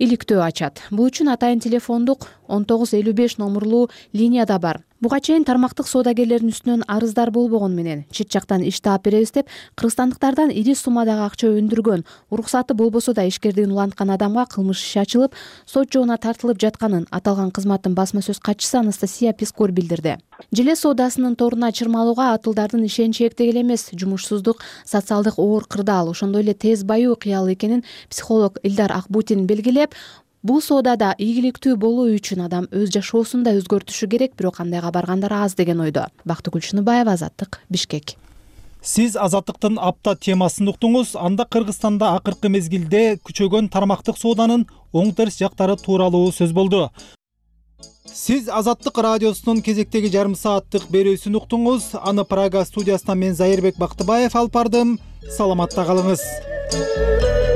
иликтөө ачат. Бул үчүн атайын телефондук он тогуз элүү беш номурлуу линия да бар. Буга чейин тармактык соодагерлердин үстүнөн арыздар болбогон менен чет жактан иш таап беребиз деп кыргызстандыктардан ири суммадагы акча өндүргөн, уруксаты болбосо да ишкердигин уланткан адамга кылмыш иши ачылып, сот жообуна тартылып жатканын аталган кызматтын басма сөз катчысы Анастасия Пискор билдирди. Желе соодасынын торуна чырмалууга атылдардын ишеничи эктек эле эмес, жумушсуздук социалдык оор кырдаал, ошондой эле тез баюу кыял экенин психолог Илдар Акбутин белгилеп, бул соодада ийгиликтүү болуу үчүн адам өз жашоосун да өзгөртүшү керек, бирок кандайга баргандар аз деген ойдо. Бактыгүл Чыныбаева, Азаттык, Бишкек. Сиз Азаттыктын апта темасын уктуңуз. Анда Кыргызстанда акыркы мезгилде күчөгөн тармактык сооданын оң терс жактары тууралуу сөз болду. Сиз Азаттык радиосунун кезектеги жарым сааттык берүүсүн уктуңуз. Аны Прага студиясынан мен Зайырбек Бактыбаев алып бардым. Саламатта калыңыз.